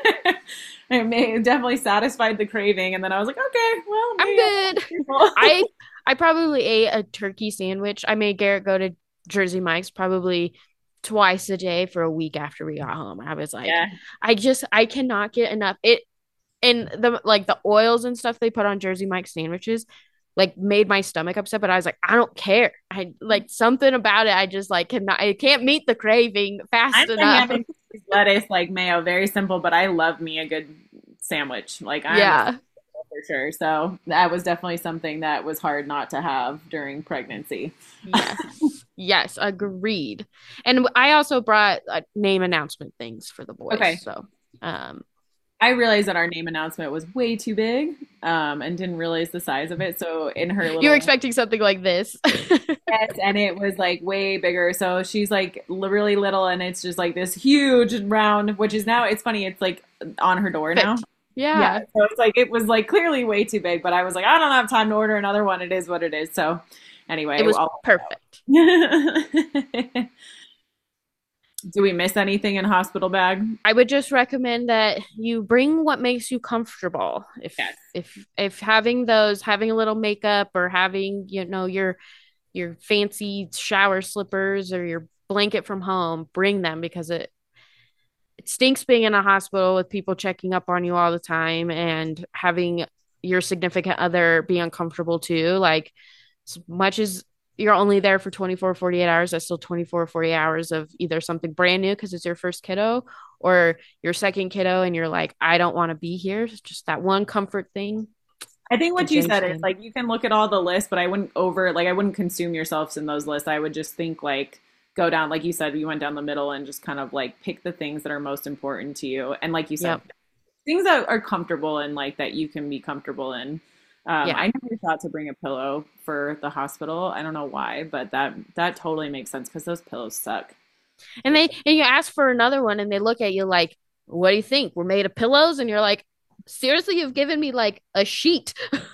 It definitely satisfied the craving, and then I was like, okay, well, I'm maybe good. I'll I I probably ate a turkey sandwich. I made Garrett go to Jersey Mike's probably twice a day for a week after we got home. I was like, Yeah. I cannot get enough. And the oils and stuff they put on Jersey Mike's sandwiches like made my stomach upset, but I was like, I don't care. I like something about it. I just like cannot I can't meet the craving I'm fast the enough. ham and cheese, lettuce, like mayo, very simple, but I love me a good sandwich. Like I'm a Yeah. for sure. So that was definitely something that was hard not to have during pregnancy. Yes. Yes, agreed. And I also brought name announcement things for the boys. Okay. So, um, I realized that our name announcement was way too big, and didn't realize the size of it. So in her you were little expecting something like this. yes, and it was like way bigger. So she's like really little, and it's just like this huge round, which is now it's funny. It's like on her door now. Fit. Yeah, Yeah, so it's like it was like clearly way too big, but I was like, I don't have time to order another one. It is what it is. So it anyway, was I'll perfect. do we miss anything in hospital bag? I would just recommend that you bring what makes you comfortable. If Yes. if having a little makeup or having, your fancy shower slippers or your blanket from home, bring them because it stinks being in a hospital with people checking up on you all the time and having your significant other be uncomfortable too. Like, as much as you're only there for 24 48 hours, that's still 24 48 hours of either something brand new because it's your first kiddo or your second kiddo and you're like, I don't want to be here. It's just that one comfort thing I think can what you change said is things. like you can look at all the lists, but I wouldn't consume yourselves in those lists. I would just think like go down, like you said, you went down the middle and just kind of like pick the things that are most important to you. And like you said, Yep. things that are comfortable and like that you can be comfortable in. Yeah. I never thought to bring a pillow for the hospital. I don't know why, but that totally makes sense because those pillows suck. And you ask for another one and they look at you like, what do you think? We're made of pillows? And you're like, seriously, you've given me like a sheet.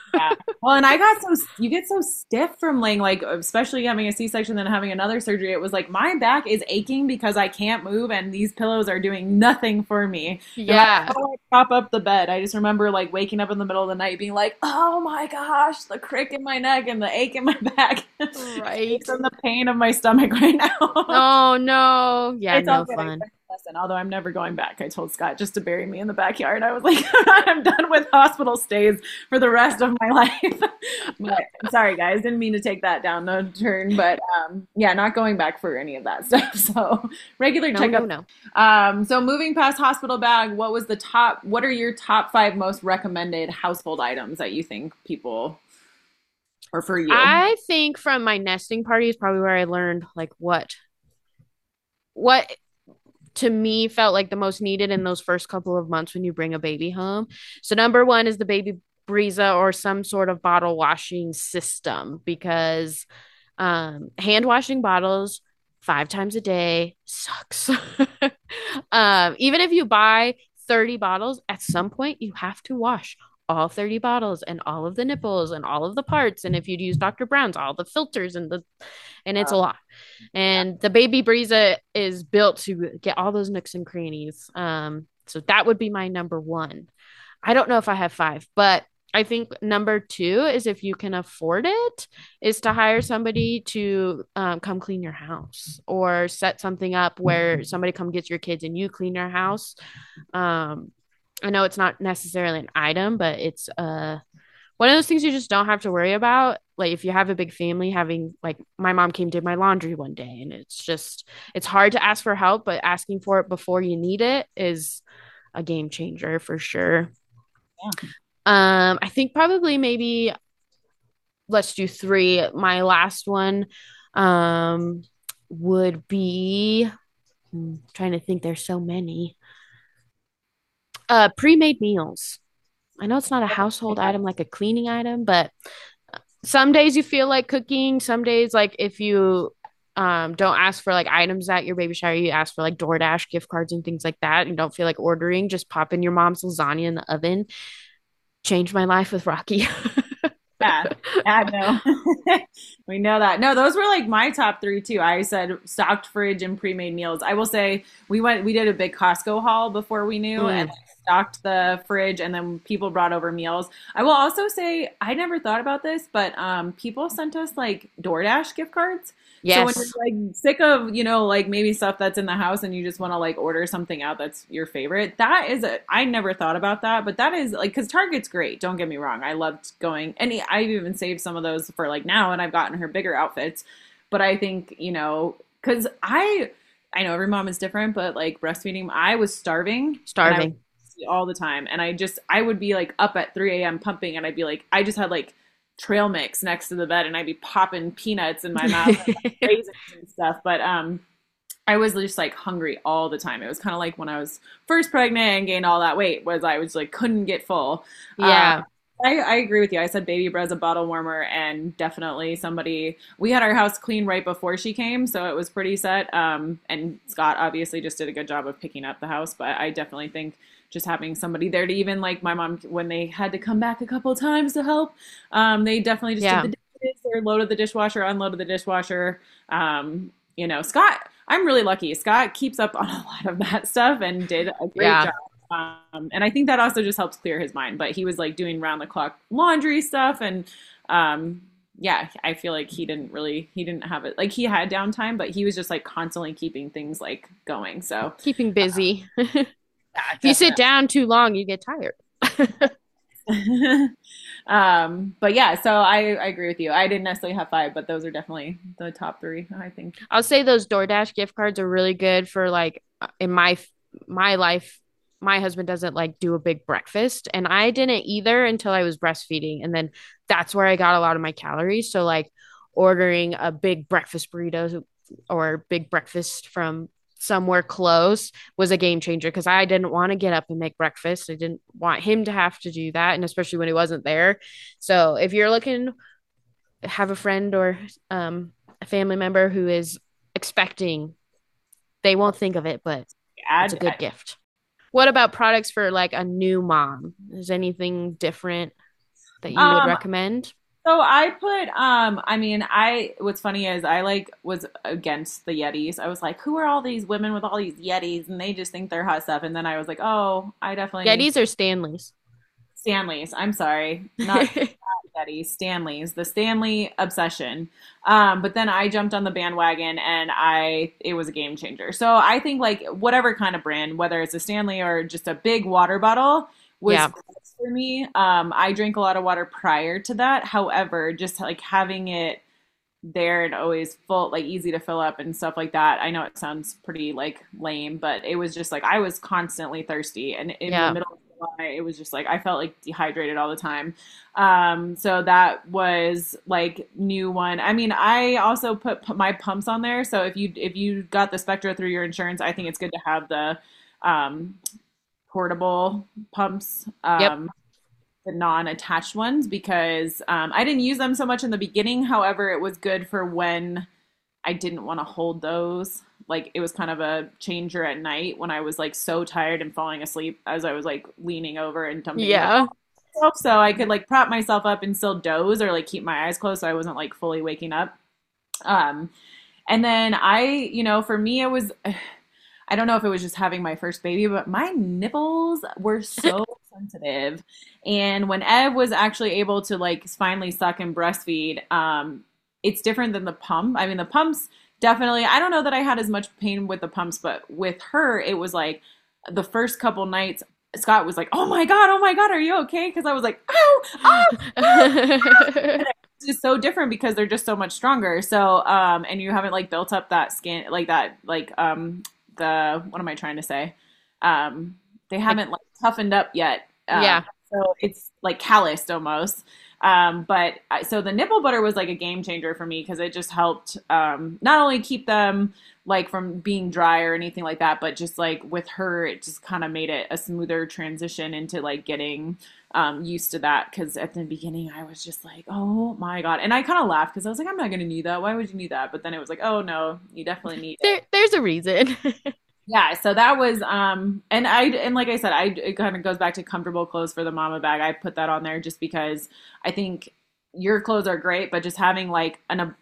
Yeah. Well, and I got so you get so stiff from laying, like, especially having a C-section, then having another surgery. It was like my back is aching because I can't move, and these pillows are doing nothing for me. No matter Yeah. how I prop up the bed, I just remember like waking up in the middle of the night being like, "Oh my gosh, the crick in my neck and the ache in my back, Right. from the pain of my stomach right now." Oh no. Yeah, It's all no good. I fun. learned a lesson. Although I'm never going back. I told Scott just to bury me in the backyard. I was like, I'm done with hospital stays for the rest of my life. But sorry, guys, didn't mean to take that down the turn. But yeah, not going back for any of that stuff. So regular No, no, checkup. no. So moving past hospital bag, what was the top? What are your top five most recommended household items that you think people, or for you? I think from my nesting party is probably where I learned like what to me felt like the most needed in those first couple of months when you bring a baby home. So number one is the baby Breza or some sort of bottle washing system because hand washing bottles 5 times a day sucks. Even if you buy 30 bottles, at some point you have to wash all 30 bottles and all of the nipples and all of the parts. And if you'd use Dr. Brown's, all the filters and it's a lot. Yeah. And the baby Breza is built to get all those nooks and crannies. So that would be my number one. I don't know if I have five, but I think number two is if you can afford it, is to hire somebody to come clean your house or set something up where somebody come gets your kids and you clean your house. Um, I know it's not necessarily an item, but it's one of those things you just don't have to worry about. Like if you have a big family, having like my mom came did my laundry one day, and it's hard to ask for help, but asking for it before you need it is a game changer for sure. Yeah. I think probably maybe let's do three. My last one um would be trying to think there's so many. Pre-made meals. I know it's not a household item like a cleaning item, but some days you feel like cooking. Some days, like if you don't ask for like items at your baby shower, you ask for like DoorDash gift cards and things like that, and don't feel like ordering, just pop in your mom's lasagna in the oven. Changed my life with Rocky. Yeah, yeah, no, we know that. No, those were like my top three too. I said stocked fridge and pre-made meals. I will say we did a big Costco haul before we knew and Mm, like, stocked the fridge, and then people brought over meals. I will also say I never thought about this, but people sent us like DoorDash gift cards. So when you're yes. like sick of, like maybe stuff that's in the house and you just want to like order something out that's your favorite, I never thought about that, but that is like, because Target's great. Don't get me wrong. I loved going, and I've even saved some of those for like now, and I've gotten her bigger outfits. But I think, because I know every mom is different, but like breastfeeding, I was starving and I would Starving. see all the time. And I would be like up at 3 a.m. pumping, and I'd be like, I just had like trail mix next to the bed, and I'd be popping peanuts in my mouth, and, like, raisins and stuff. But I was just like hungry all the time. It was kind of like when I was first pregnant and gained all that weight, was I was like couldn't get full. Um, Yeah. I agree with you. I said baby bread's a bottle warmer, and definitely somebody. We had our house clean right before she came, so it was pretty set. And Scott obviously just did a good job of picking up the house, but I definitely think just having somebody there to, even like my mom when they had to come back a couple of times to help, they definitely just did Yeah. the dishes or loaded the dishwasher, unloaded the dishwasher. Scott, I'm really lucky. Scott keeps up on a lot of that stuff and did a great Yeah. job. And I think that also just helps clear his mind. But he was like doing round the clock laundry stuff, and yeah, I feel like he didn't have it, like he had downtime, but he was just like constantly keeping things like going. So Keeping busy. If yeah, you sit definitely. down too long, you get tired. But yeah, so I agree with you. I didn't necessarily have five, but those are definitely the top three, I think. I'll say those DoorDash gift cards are really good for like in my life. My husband doesn't like do a big breakfast, and I didn't either until I was breastfeeding, and then that's where I got a lot of my calories. So like ordering a big breakfast burrito or big breakfast from somewhere close was a game changer because I didn't want to get up and make breakfast. I didn't want him to have to do that, and especially when he wasn't there. So if you're looking have a friend or a family member who is expecting, they won't think of it, but it's a Add, good gift. What about products for like a new mom? Is anything different? that you would Um, recommend? so I put I mean I what's funny is I like was against the Yetis. I was like, who are all these women with all these Yetis and they just think they're hot stuff. And then I was like, oh, I definitely Yetis or Stanleys? Stanleys. I'm sorry. Not Yetis, Stanleys, the Stanley obsession. But then I jumped on the bandwagon and it was a game changer. So I think like whatever kind of brand, whether it's a Stanley or just a big water bottle, was Yeah. best for me. I drink a lot of water prior to that. However, just like having it there and always full, like easy to fill up and stuff like that. I know it sounds pretty like lame, but it was just like I was constantly thirsty, and in the Yeah. middle of July, it was just like I felt like dehydrated all the time. So that was like new one. I mean, I also put my pumps on there. So if you got the Spectra through your insurance, I think it's good to have the um, portable pumps. Yep. The non-attached ones because I didn't use them so much in the beginning. However, it was good for when I didn't want to hold those. Like it was kind of a changer at night when I was like so tired and falling asleep as I was like leaning over and dumping them Yeah. myself. So I could like prop myself up and still doze or like keep my eyes closed so I wasn't like fully waking up. Um, and then for me, it was I don't know if it was just having my first baby, but my nipples were so sensitive. And when Ev was actually able to like finally suck and breastfeed, it's different than the pump. I mean, the pumps definitely, I don't know that I had as much pain with the pumps, but with her, it was like the first couple nights, Scott was like, oh my God, are you okay? Because I was like, ow, ah, it's just so different because they're just so much stronger. So, and you haven't like built up that skin, like that, like, what am I trying to say? They Like, haven't like toughened up yet. yeah. So it's like calloused almost. So the nipple butter was like a game changer for me because it just helped not only keep them like from being dry or anything like that, but just like with her, it just kind of made it a smoother transition into like getting used to that. Because at the beginning, I was just like, oh my God. And I kind of laughed because I was like, I'm not going to need that. Why would you need that? But then it was like, oh no, you definitely need it. There's a reason. Yeah, so that was and like I said, it kind of goes back to comfortable clothes for the mama bag. I put that on there just because I think your clothes are great, but just having like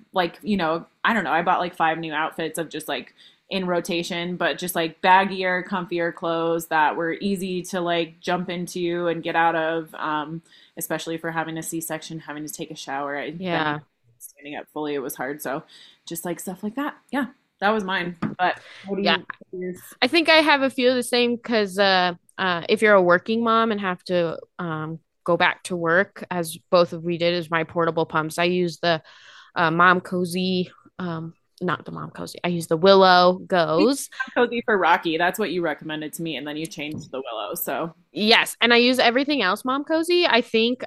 I don't know, I bought like five new outfits of just like in rotation, but just like baggier, comfier clothes that were easy to like jump into and get out of, especially for having a C-section, having to take a shower. Then Yeah. standing up fully, it was hard. So just like stuff like that. Yeah, that was mine. But what do Yeah. you? I think I have a few of the same because if you're a working mom and have to go back to work, as both of we did, is my portable pumps. I use the Mom Cozy, not the Mom Cozy. I use the Willow Goes. Cozy for Rocky. That's what you recommended to me, and then you changed the Willow. So Yes, and I use everything else Mom Cozy. I think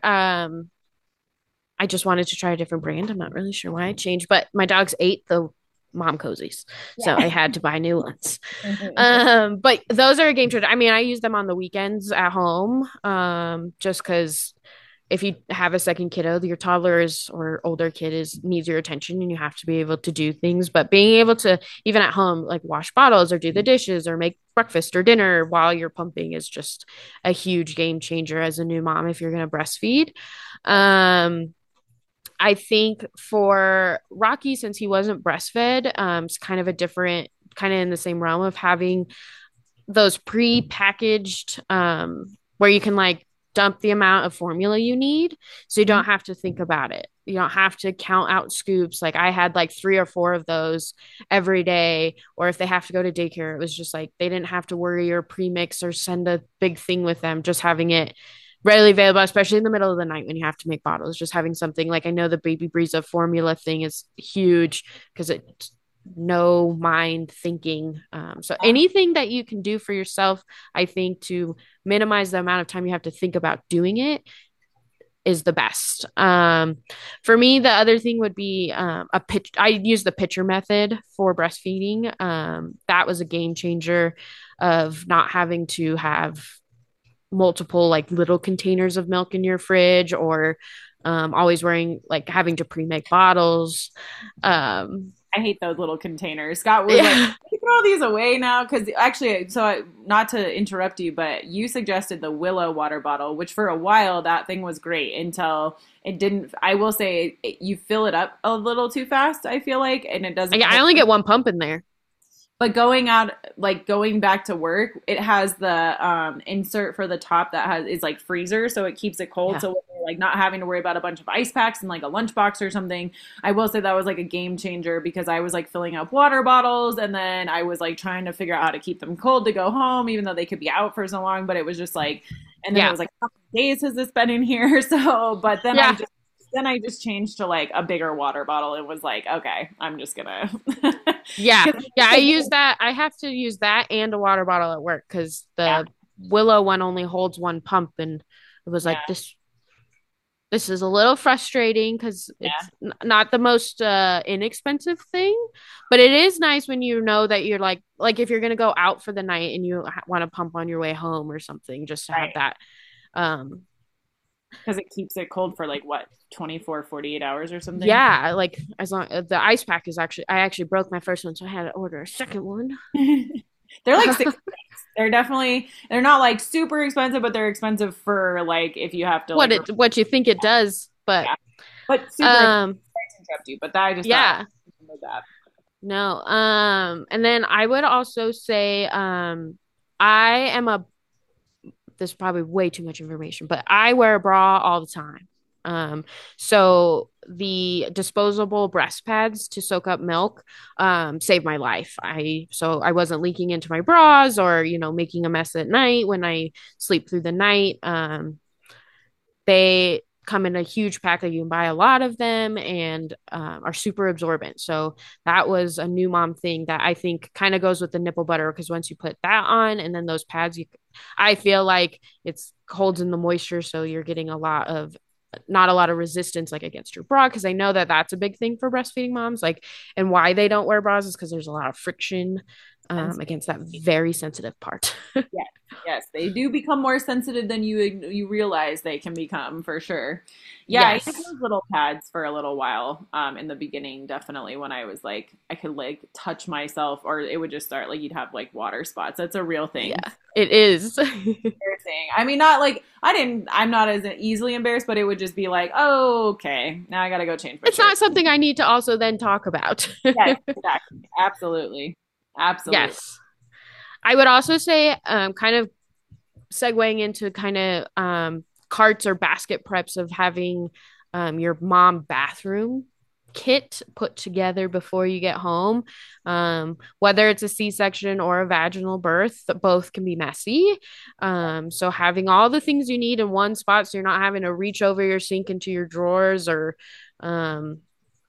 I just wanted to try a different brand. I'm not really sure why I changed, but my dogs ate the Mom Cozies, so I yeah. had to buy new ones. But those are a game changer. I mean, I use them on the weekends at home, just because if you have a second kiddo, your toddler is or older kid is needs your attention, and you have to be able to do things. But being able to even at home, like wash bottles or do the dishes or make breakfast or dinner while you're pumping is just a huge game changer as a new mom if you're going to breastfeed. Um, I think for Rocky, since he wasn't breastfed, it's kind of a different, kind of in the same realm of having those pre-packaged where you can like dump the amount of formula you need so you don't have to think about it. You don't have to count out scoops. Like I had like 3 or 4 of those every day. Or if they have to go to daycare, it was just like they didn't have to worry or pre-mix or send a big thing with them. Just having it readily available, especially in the middle of the night when you have to make bottles. Just having something like I know the Baby Breeza formula thing is huge because it no mind thinking. So anything that you can do for yourself, I think, to minimize the amount of time you have to think about doing it is the best. For me, the other thing would be a pitch. I use the pitcher method for breastfeeding. That was a game changer of not having to have multiple like little containers of milk in your fridge or always wearing like having to pre-make bottles. I hate those little containers. Scott was like, Yeah. "You throw these away now," because actually, not to interrupt you, but you suggested the Willow water bottle, which for a while that thing was great until it didn't. I will say you fill it up a little too fast. I feel like, and it doesn't I hold. only get one pump in there. But going out, like going back to work, it has the insert for the top that is like freezer, so it keeps it cold. Yeah. So when you're like not having to worry about a bunch of ice packs and like a lunchbox or something. I will say that was like a game changer because I was like filling up water bottles and then I was like trying to figure out how to keep them cold to go home, even though they could be out for so long. But it was just like, and then it Yeah. was like, how many days has this been in here? So, but Yeah. then I just changed to like a bigger water bottle. It was like, okay, I'm just gonna. Yeah. Yeah. I use that. I have to use that and a water bottle at work because Yeah, the Willow one only holds one pump. And it was like, yeah, this is a little frustrating because yeah. it's not the most inexpensive thing, but it is nice when you know that you're like if you're gonna go out for the night and you want to pump on your way home or something, just to have Right. that. Um, Because it keeps it cold for like what, 24, 48 hours or something? yeah, like as long the ice pack is actually I actually broke my first one, so I had to order a second one. They're like 6 bucks. They're not like super expensive, but they're expensive for like if you have to like, What you think it does, but yeah, but super expensive um, to interrupt you. But that I just thought yeah, of that. no. And then I would also say I am a this is probably way too much information, but I wear a bra all the time. So the disposable breast pads to soak up milk saved my life. I wasn't leaking into my bras or making a mess at night when I sleep through the night. They come in a huge pack that you can buy a lot of them and are super absorbent. So that was a new mom thing that I think kind of goes with the nipple butter because once you put that on and then those pads, I feel like it's holds in the moisture, so you're getting not a lot of resistance like against your bra because I know that that's a big thing for breastfeeding moms like and why they don't wear bras is because there's a lot of friction against that very sensitive part. Yes, yes, they do become more sensitive than you realize they can become for sure. Yeah, I used Yes. those little pads for a little while in the beginning, definitely when I was like I could like touch myself or it would just start like you'd have like water spots. That's a real thing. Yeah, it is. Embarrassing. I mean, not like I'm not as easily embarrassed, but it would just be like, oh, okay, now I gotta go change my It's shirt. not something I need to also then talk about. Yes, exactly. Absolutely. Absolutely. Yes. I would also say, kind of segueing into kind of carts or basket preps of having your mom bathroom kit put together before you get home. Whether it's a C-section or a vaginal birth, both can be messy. So having all the things you need in one spot so you're not having to reach over your sink into your drawers or um,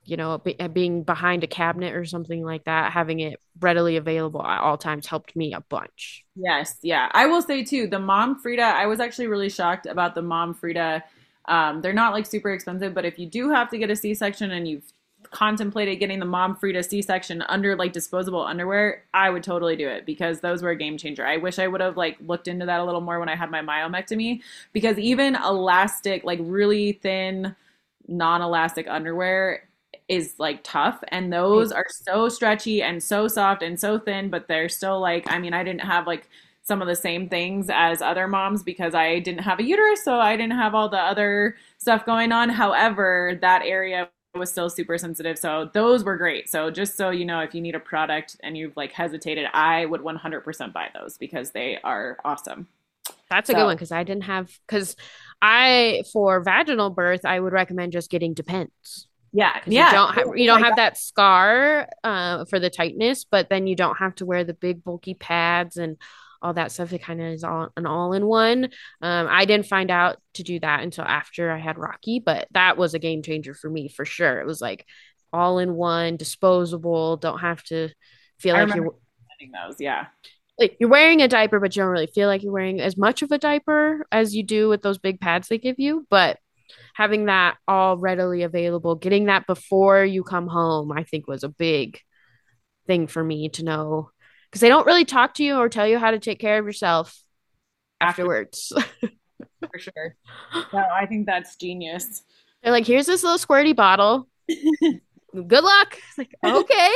being behind a cabinet or something like that, having it readily available at all times helped me a bunch. Yes, yeah. I will say too, the Mom Frida, I was actually really shocked about the Mom Frida. They're not like super expensive, but if you do have to get a C-section and you've contemplated getting the Mom Frida C-section under like disposable underwear, I would totally do it because those were a game changer. I wish I would have like looked into that a little more when I had my myomectomy because even elastic, like really thin, non-elastic underwear is like tough and those are so stretchy and so soft and so thin but they're still like I mean I didn't have like some of the same things as other moms because I didn't have a uterus so I didn't have all the other stuff going on. However, that area was still super sensitive, so those were great. So just so you know, if you need a product and you've like hesitated, I would 100% buy those because they are awesome. That's a good So one because I for vaginal birth I would recommend just getting Depends yeah, because yeah, you don't like have that scar for the tightness, but then you don't have to wear the big bulky pads and all that stuff. It kind of is all in one. I didn't find out to do that until after I had Rocky, but that was a game changer for me for sure. It was like all in one, disposable. Don't have to feel I like remember getting those. Yeah. you're wearing a diaper, but you don't really feel like you're wearing as much of a diaper as you do with those big pads they give you. But having that all readily available, getting that before you come home, I think was a big thing for me to know because they don't really talk to you or tell you how to take care of yourself After afterwards. for sure. No, I think that's genius. They're like, here's this little squirty bottle. good luck. It's like, okay.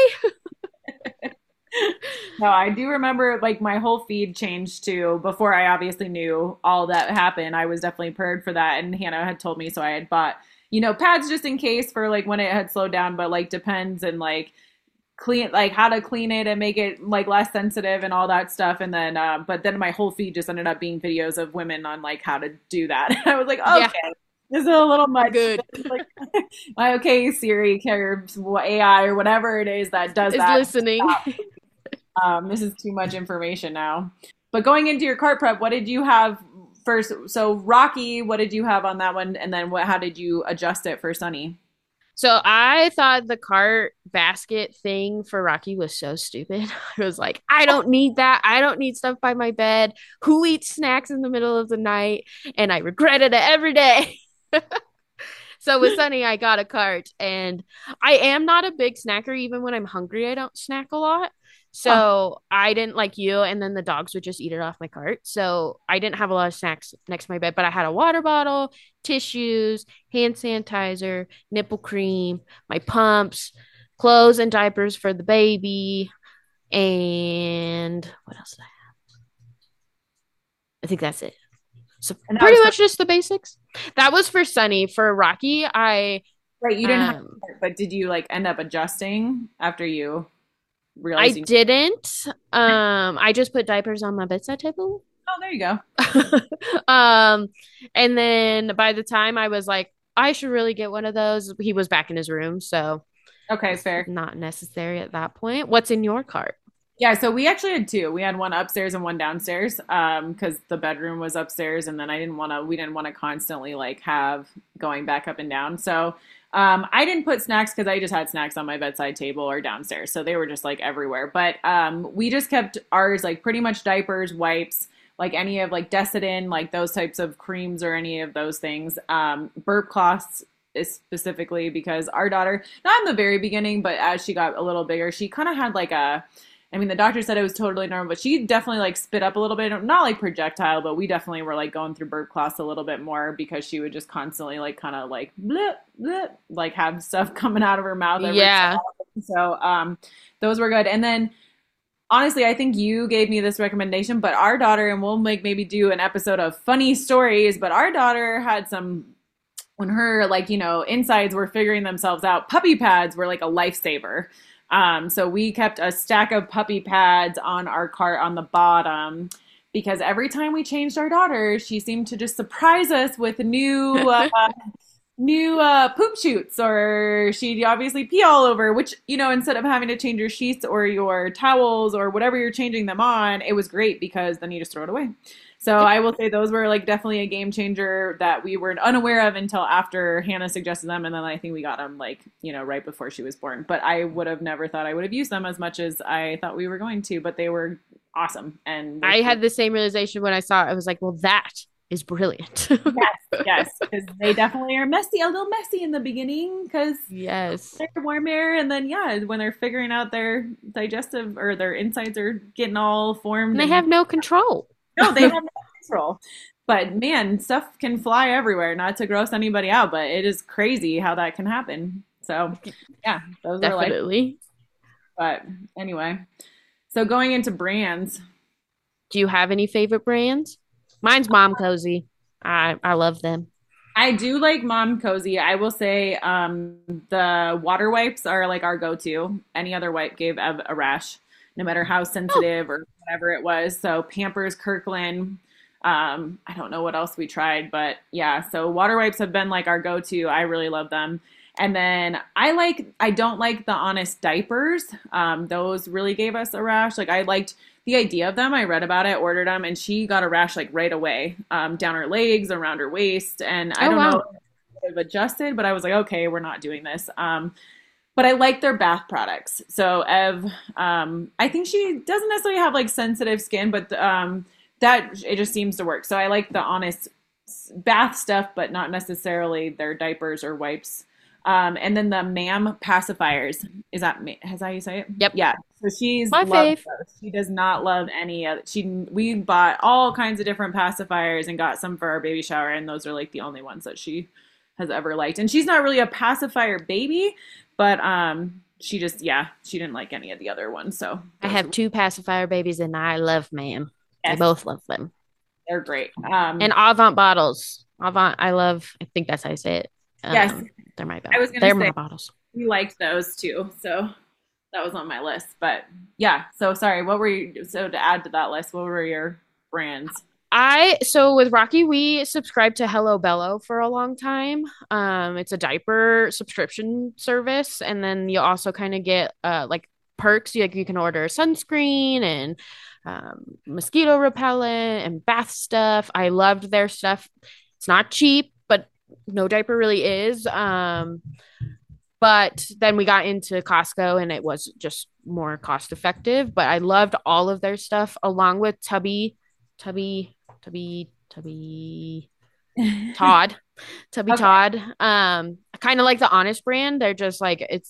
No, I do remember like my whole feed changed too. Before I obviously knew all that happened, I was definitely prepared for that. And Hannah had told me, so I had bought, pads just in case for like when it had slowed down, but like depends and like clean, like how to clean it and make it like less sensitive and all that stuff. And then, but then my whole feed just ended up being videos of women on like how to do that. I was like, Yeah, okay, this is a little much. good. Like, okay, Siri, or AI or whatever it is that does Is that. listening. This is too much information now. But going into your cart prep, what did you have first? So Rocky, what did you have on that one? And then how did you adjust it for Sunny? So I thought the cart basket thing for Rocky was so stupid. I was like, I don't need that. I don't need stuff by my bed. Who eats snacks in the middle of the night? And I regretted it every day. So with Sunny, I got a cart, and I am not a big snacker. Even when I'm hungry, I don't snack a lot. Huh. So I didn't like you, and then the dogs would just eat it off my cart. So I didn't have a lot of snacks next to my bed, but I had a water bottle, tissues, hand sanitizer, nipple cream, my pumps, clothes and diapers for the baby, and what else did I have? I think that's it. So And that pretty was for, much just the basics. That was for Sunny. For Rocky, I right. You didn't have, um but did you like end up adjusting after you I realized you? didn't. I just put diapers on my bedside table. Oh, there you go. um, and then by the time I was like, I should really get one of those, he was back in his room, so Okay, it's fair. not necessary at that point. What's in your cart? Yeah, so we actually had two. We had one upstairs and one downstairs, because the bedroom was upstairs, and then we didn't want to constantly like have going back up and down. So I didn't put snacks because I just had snacks on my bedside table or downstairs, so they were just like everywhere. But we just kept ours like pretty much diapers, wipes, like any of like Desitin, like those types of creams or any of those things. Burp cloths is specifically because our daughter, not in the very beginning, but as she got a little bigger, she kind of had like a I mean, the doctor said it was totally normal, but she definitely like spit up a little bit. Not like projectile, but we definitely were like going through burp cloths a little bit more because she would just constantly like kind of like blip, blip, like have stuff coming out of her mouth every so Yeah. often. So those were good. And then honestly, I think you gave me this recommendation, but our daughter, and we'll maybe do an episode of funny stories, but our daughter had some when her like insides were figuring themselves out. Puppy pads were like a lifesaver. So we kept a stack of puppy pads on our cart on the bottom because every time we changed our daughter, she seemed to just surprise us with new poop shoots, or she'd obviously pee all over, which instead of having to change your sheets or your towels or whatever you're changing them on, it was great because then you just throw it away. So I will say those were like definitely a game changer that we were unaware of until after Hannah suggested them, and then I think we got them like right before she was born. But I would have never thought I would have used them as much as I thought we were going to. But they were awesome, and I had the same realization when I saw it. I was like, well, that is brilliant. yes, because they definitely are messy, a little messy in the beginning because Yes. they're warm air, and then yeah, when they're figuring out their digestive or their insides are getting all And formed, they and have no control. no, they have no control. But man, stuff can fly everywhere. Not to gross anybody out, but it is crazy how that can happen. So yeah, those are like. Definitely. But anyway, so going into brands, Do you have any favorite brands? Mine's Mom Cozy. I love them. I do like Mom Cozy. I will say the water wipes are like our go-to. Any other wipe gave Ev a rash, no matter how Oh, sensitive or whatever it was. So Pampers, Kirkland. I don't know what else we tried, but yeah. So water wipes have been like our go-to. I really love them. And then I don't like the Honest diapers. Those really gave us a rash. Like I liked the idea of them. I read about it, ordered them, and she got a rash like right away, down her legs, around her waist. And I oh don't know wow. if it adjusted, but I was like, okay, we're not doing this. But I like their bath products. So Ev, I think she doesn't necessarily have like sensitive skin, but that it just seems to work. So I like the Honest bath stuff, but not necessarily their diapers or wipes. And then the MAM pacifiers. Is that how you say it? Yep. Yeah. So she's My loves fave. those. She does not love any of we bought all kinds of different pacifiers and got some for our baby shower, and those are like the only ones that she has ever liked. And she's not really a pacifier baby, but she just, yeah, she didn't like any of the other ones. So I have two pacifier babies and I love man. I yes, both love them. they're great. And Avant bottles. Avant, I love, I think that's how I say it. Yes, They're my I was gonna they're say my bottles. we liked those too. So that was on my list. But yeah, so sorry, what were you, so to add to that list, what were your brands? So with Rocky, we subscribed to Hello Bello for a long time. It's a diaper subscription service, and then you also kind of get like perks. You can order sunscreen and mosquito repellent and bath stuff. I loved their stuff. It's not cheap, but no diaper really is. But then we got into Costco and it was just more cost effective. But I loved all of their stuff along with Tubby, Tubby Todd, Tubby Okay. Todd. I kind of like the Honest brand. They're just like it's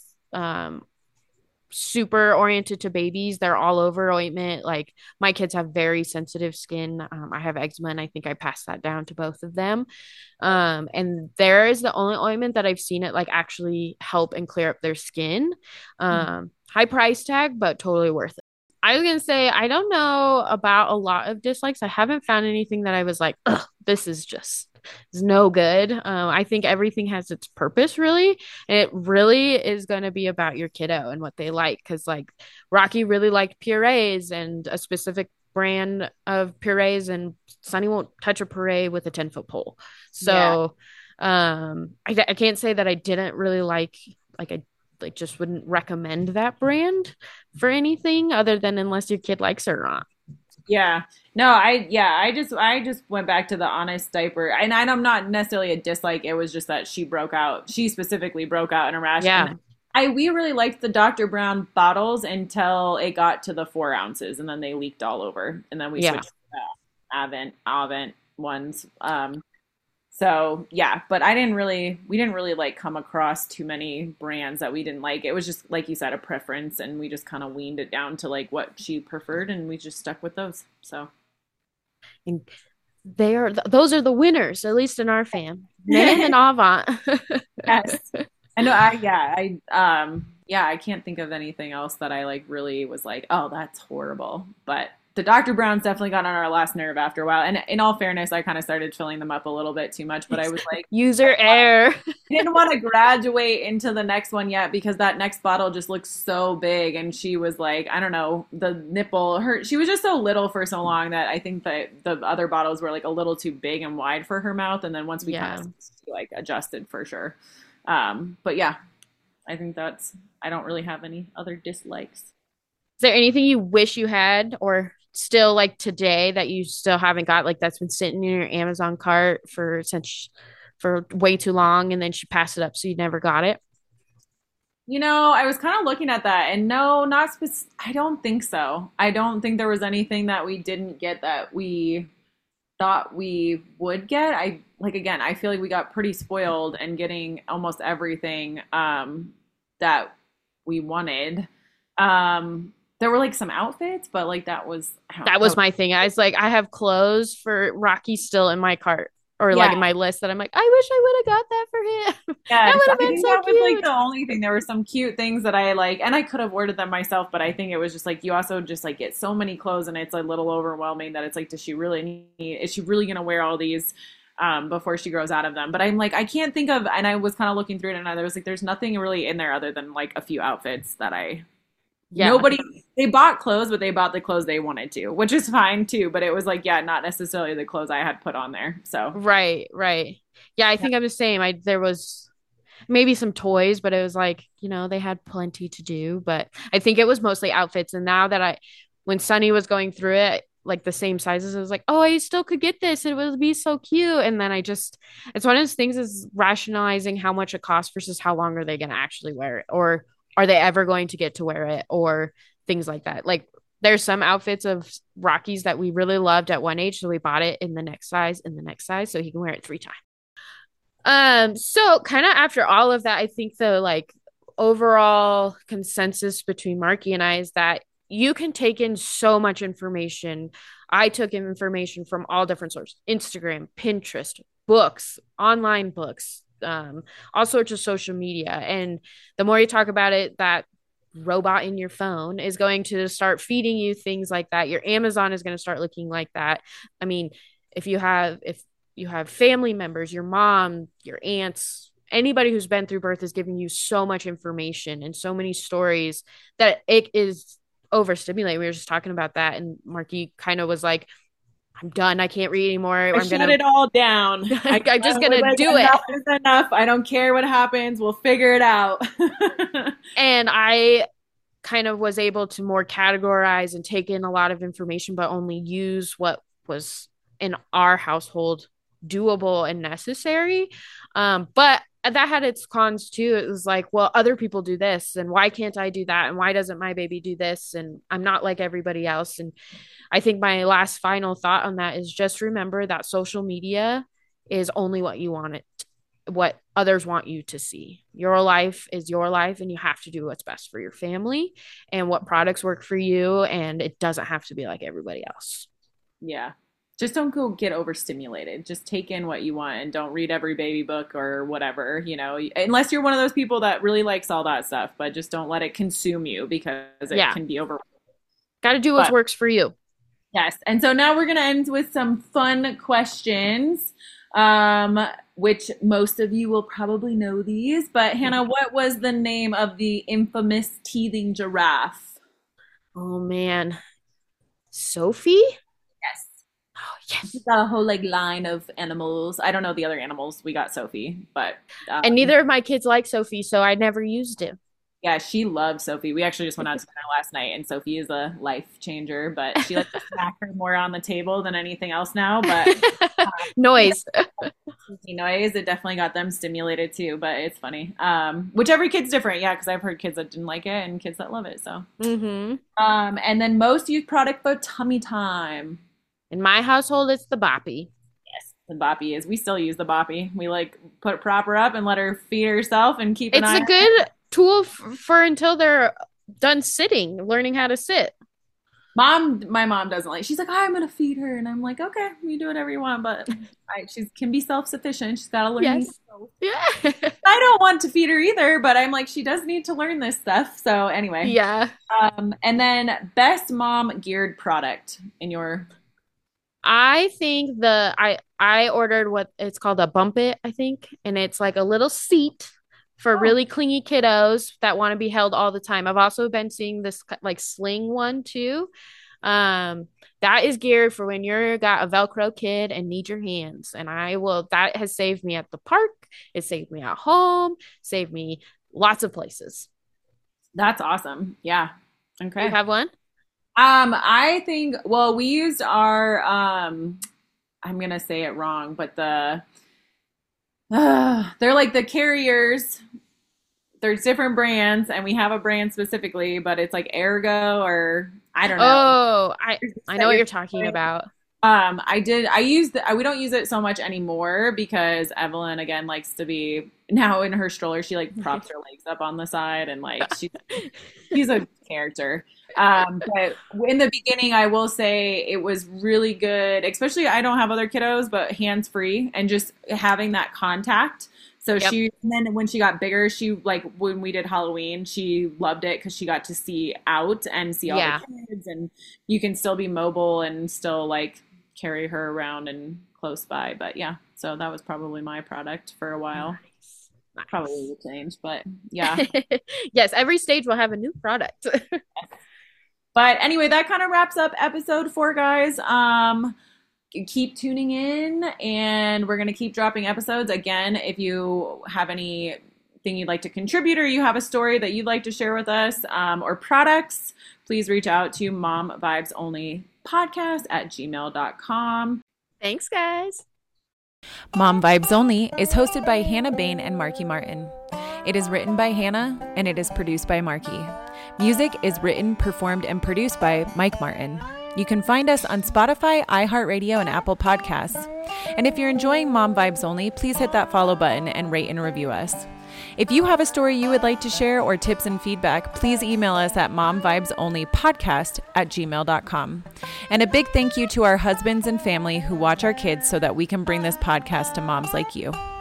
super oriented to babies. They're all over ointment. Like my kids have very sensitive skin. I have eczema, and I think I passed that down to both of them. And there is the only ointment that I've seen it like actually help and clear up their skin. High price tag, but totally worth it. I was gonna say I don't know about a lot of dislikes. I haven't found anything that I was like, ugh, this is no good. I think everything has its purpose, really. And it really is going to be about your kiddo and what they like. Because, like, Rocky really liked purees and a specific brand of purees, and Sunny won't touch a puree with a 10-foot pole. Yeah. So, I can't say that I didn't really like, I like just wouldn't recommend that brand for anything other than unless your kid likes it or not. Yeah. No, I just went back to the Honest diaper. And I'm not necessarily a dislike. It was just that she broke out. She specifically broke out in a rash. Yeah. And we really liked the Dr. Brown bottles until it got to the 4 ounces, and then they leaked all over. And then we Yeah. switched to the Avent ones. So yeah, but we didn't really like come across too many brands that we didn't like. It was just like you said, a preference, and we just kind of weaned it down to like what she preferred, and we just stuck with those. So And those are the winners, at least in our fam. Man and Avant. yes, I know. I can't think of anything else that I like really was like, oh, that's horrible. But the Dr. Browns definitely got on our last nerve after a while. And in all fairness, I kind of started filling them up a little bit too much. But I was like, User error. I didn't want to graduate into the next one yet because that next bottle just looked so big. And she was like, I don't know, the nipple, she was just so little for so long that I think that the other bottles were like a little too big and wide for her mouth. And then once we kind of like adjusted for sure. But yeah, I think I don't really have any other dislikes. Is there anything you wish you had or still like today that you still haven't got, like that's been sitting in your Amazon cart for way too long and then she passed it up so you never got it? I was kind of looking at that, and no, I don't think so. I don't think there was anything that we didn't get that we thought we would get. Again, I feel like we got pretty spoiled and getting almost everything that we wanted. There were like some outfits, but like that was My thing. I was like, I have clothes for Rocky still in my cart or like yeah. in my list that I'm like, I wish I would have got that for him. Yes, That would have I been think so that was like cute. the only thing. There were some cute things that I like, and I could have ordered them myself, but I think it was just like you also just like get so many clothes, and it's a little overwhelming that it's like, does she really need? Is she really gonna wear all these before she grows out of them? But I'm like, I can't think of, and I was kind of looking through it, and I was like, there's nothing really in there other than like a few outfits that Yeah. nobody, they bought clothes, but they bought the clothes they wanted to, which is fine too. But it was like, yeah, not necessarily the clothes I had put on there. So Right, right. Yeah, I think I'm the same. There was maybe some toys, but it was like, they had plenty to do. But I think it was mostly outfits. And now that when Sunny was going through it, like the same sizes, I was like, oh, I still could get this. It would be so cute. And then it's one of those things is rationalizing how much it costs versus how long are they going to actually wear it? Or are they ever going to get to wear it? Or things like that. Like there's some outfits of Rocky's that we really loved at one age. So we bought it in the next size, so he can wear it 3 times. So kind of after all of that, I think the like overall consensus between Marky and I is that you can take in so much information. I took in information from all different sources: Instagram, Pinterest, books, online books, all sorts of social media. And the more you talk about it, that robot in your phone is going to start feeding you things like that. Your Amazon is going to start looking like that. I mean, if you have family members, your mom, your aunts, anybody who's been through birth is giving you so much information and so many stories that it is overstimulating. We were just talking about that, and Marky kind of was like, I'm done. I can't read anymore. I'm shut it all down. I'm just going to do enough it. Is enough. I don't care what happens. We'll figure it out. And I kind of was able to more categorize and take in a lot of information, but only use what was in our household doable and necessary. But that had its cons too. It was like, well, other people do this, and why can't I do that? And why doesn't my baby do this? And I'm not like everybody else. And I think my last final thought on that is just remember that social media is only what you want it, what others want you to see. Your life is your life, and you have to do what's best for your family and what products work for you. And it doesn't have to be like everybody else. Yeah. Just don't go get overstimulated. Just take in what you want and don't read every baby book or whatever, unless you're one of those people that really likes all that stuff, but just don't let it consume you because it can be overwhelming. Got to do what works for you. Yes. And so now we're going to end with some fun questions, which most of you will probably know these. But Hannah, what was the name of the infamous teething giraffe? Oh, man. Sophie? Yes. Oh, yes. We got a whole line of animals. I don't know the other animals. We got Sophie, but and neither of my kids like Sophie, so I never used it. Yeah, she loves Sophie. We actually just went out to dinner last night, and Sophie is a life changer, but she likes to smack her more on the table than anything else now. But noise. Noise. It definitely got them stimulated too, but it's funny. Which every kid's different, yeah, because I've heard kids that didn't like it and kids that love it. So, and then most used product for tummy time. In my household, it's the Boppy. Yes, the Boppy is. We still use the Boppy. We prop her up and let her feed herself and keep an eye. It's a good tool for until they're done sitting, learning how to sit. My mom doesn't like. She's like, I'm gonna feed her, and I'm like, okay, you do whatever you want, but she can be self-sufficient. She's got to learn. Yes. Yeah. I don't want to feed her either, but I'm like, she does need to learn this stuff. So anyway. Yeah. And then best mom geared product in your. I think I ordered what it's called a Bump It, I think, and it's like a little seat for really clingy kiddos that want to be held all the time. I've also been seeing this like sling one too. That is geared for when you're got a Velcro kid and need your hands. And that has saved me at the park. It saved me at home, saved me lots of places. That's awesome. Yeah. Okay. You have one? I think, well, we used our, I'm going to say it wrong, but they're like the carriers. There's different brands, and we have a brand specifically, but it's like Ergo or I don't know. Oh, I know what you're talking about. We don't use it so much anymore because Evelyn again likes to be now in her stroller. She like props her legs up on the side and like she's a character. But in the beginning, I will say it was really good, especially I don't have other kiddos, but hands free and just having that contact. So then when she got bigger, she like when we did Halloween, she loved it because she got to see out and see all the kids, and you can still be mobile and still like carry her around and close by. But yeah, so that was probably my product for a while. Nice. Probably will change, but yeah. Yes, every stage will have a new product. But anyway, that kind of wraps up episode 4, guys. Keep tuning in, and we're going to keep dropping episodes. Again, if you have anything you'd like to contribute or you have a story that you'd like to share with us or products, please reach out to momvibesonlypodcast@gmail.com. Thanks, guys. Mom Vibes Only is hosted by Hannah Bain and Marky Martin. It is written by Hannah, and it is produced by Marky. Music is written, performed, and produced by Mike Martin. You can find us on Spotify, iHeartRadio, and Apple Podcasts. And if you're enjoying Mom Vibes Only, please hit that follow button and rate and review us. If you have a story you would like to share or tips and feedback, please email us at momvibesonlypodcast@gmail.com. And a big thank you to our husbands and family who watch our kids so that we can bring this podcast to moms like you.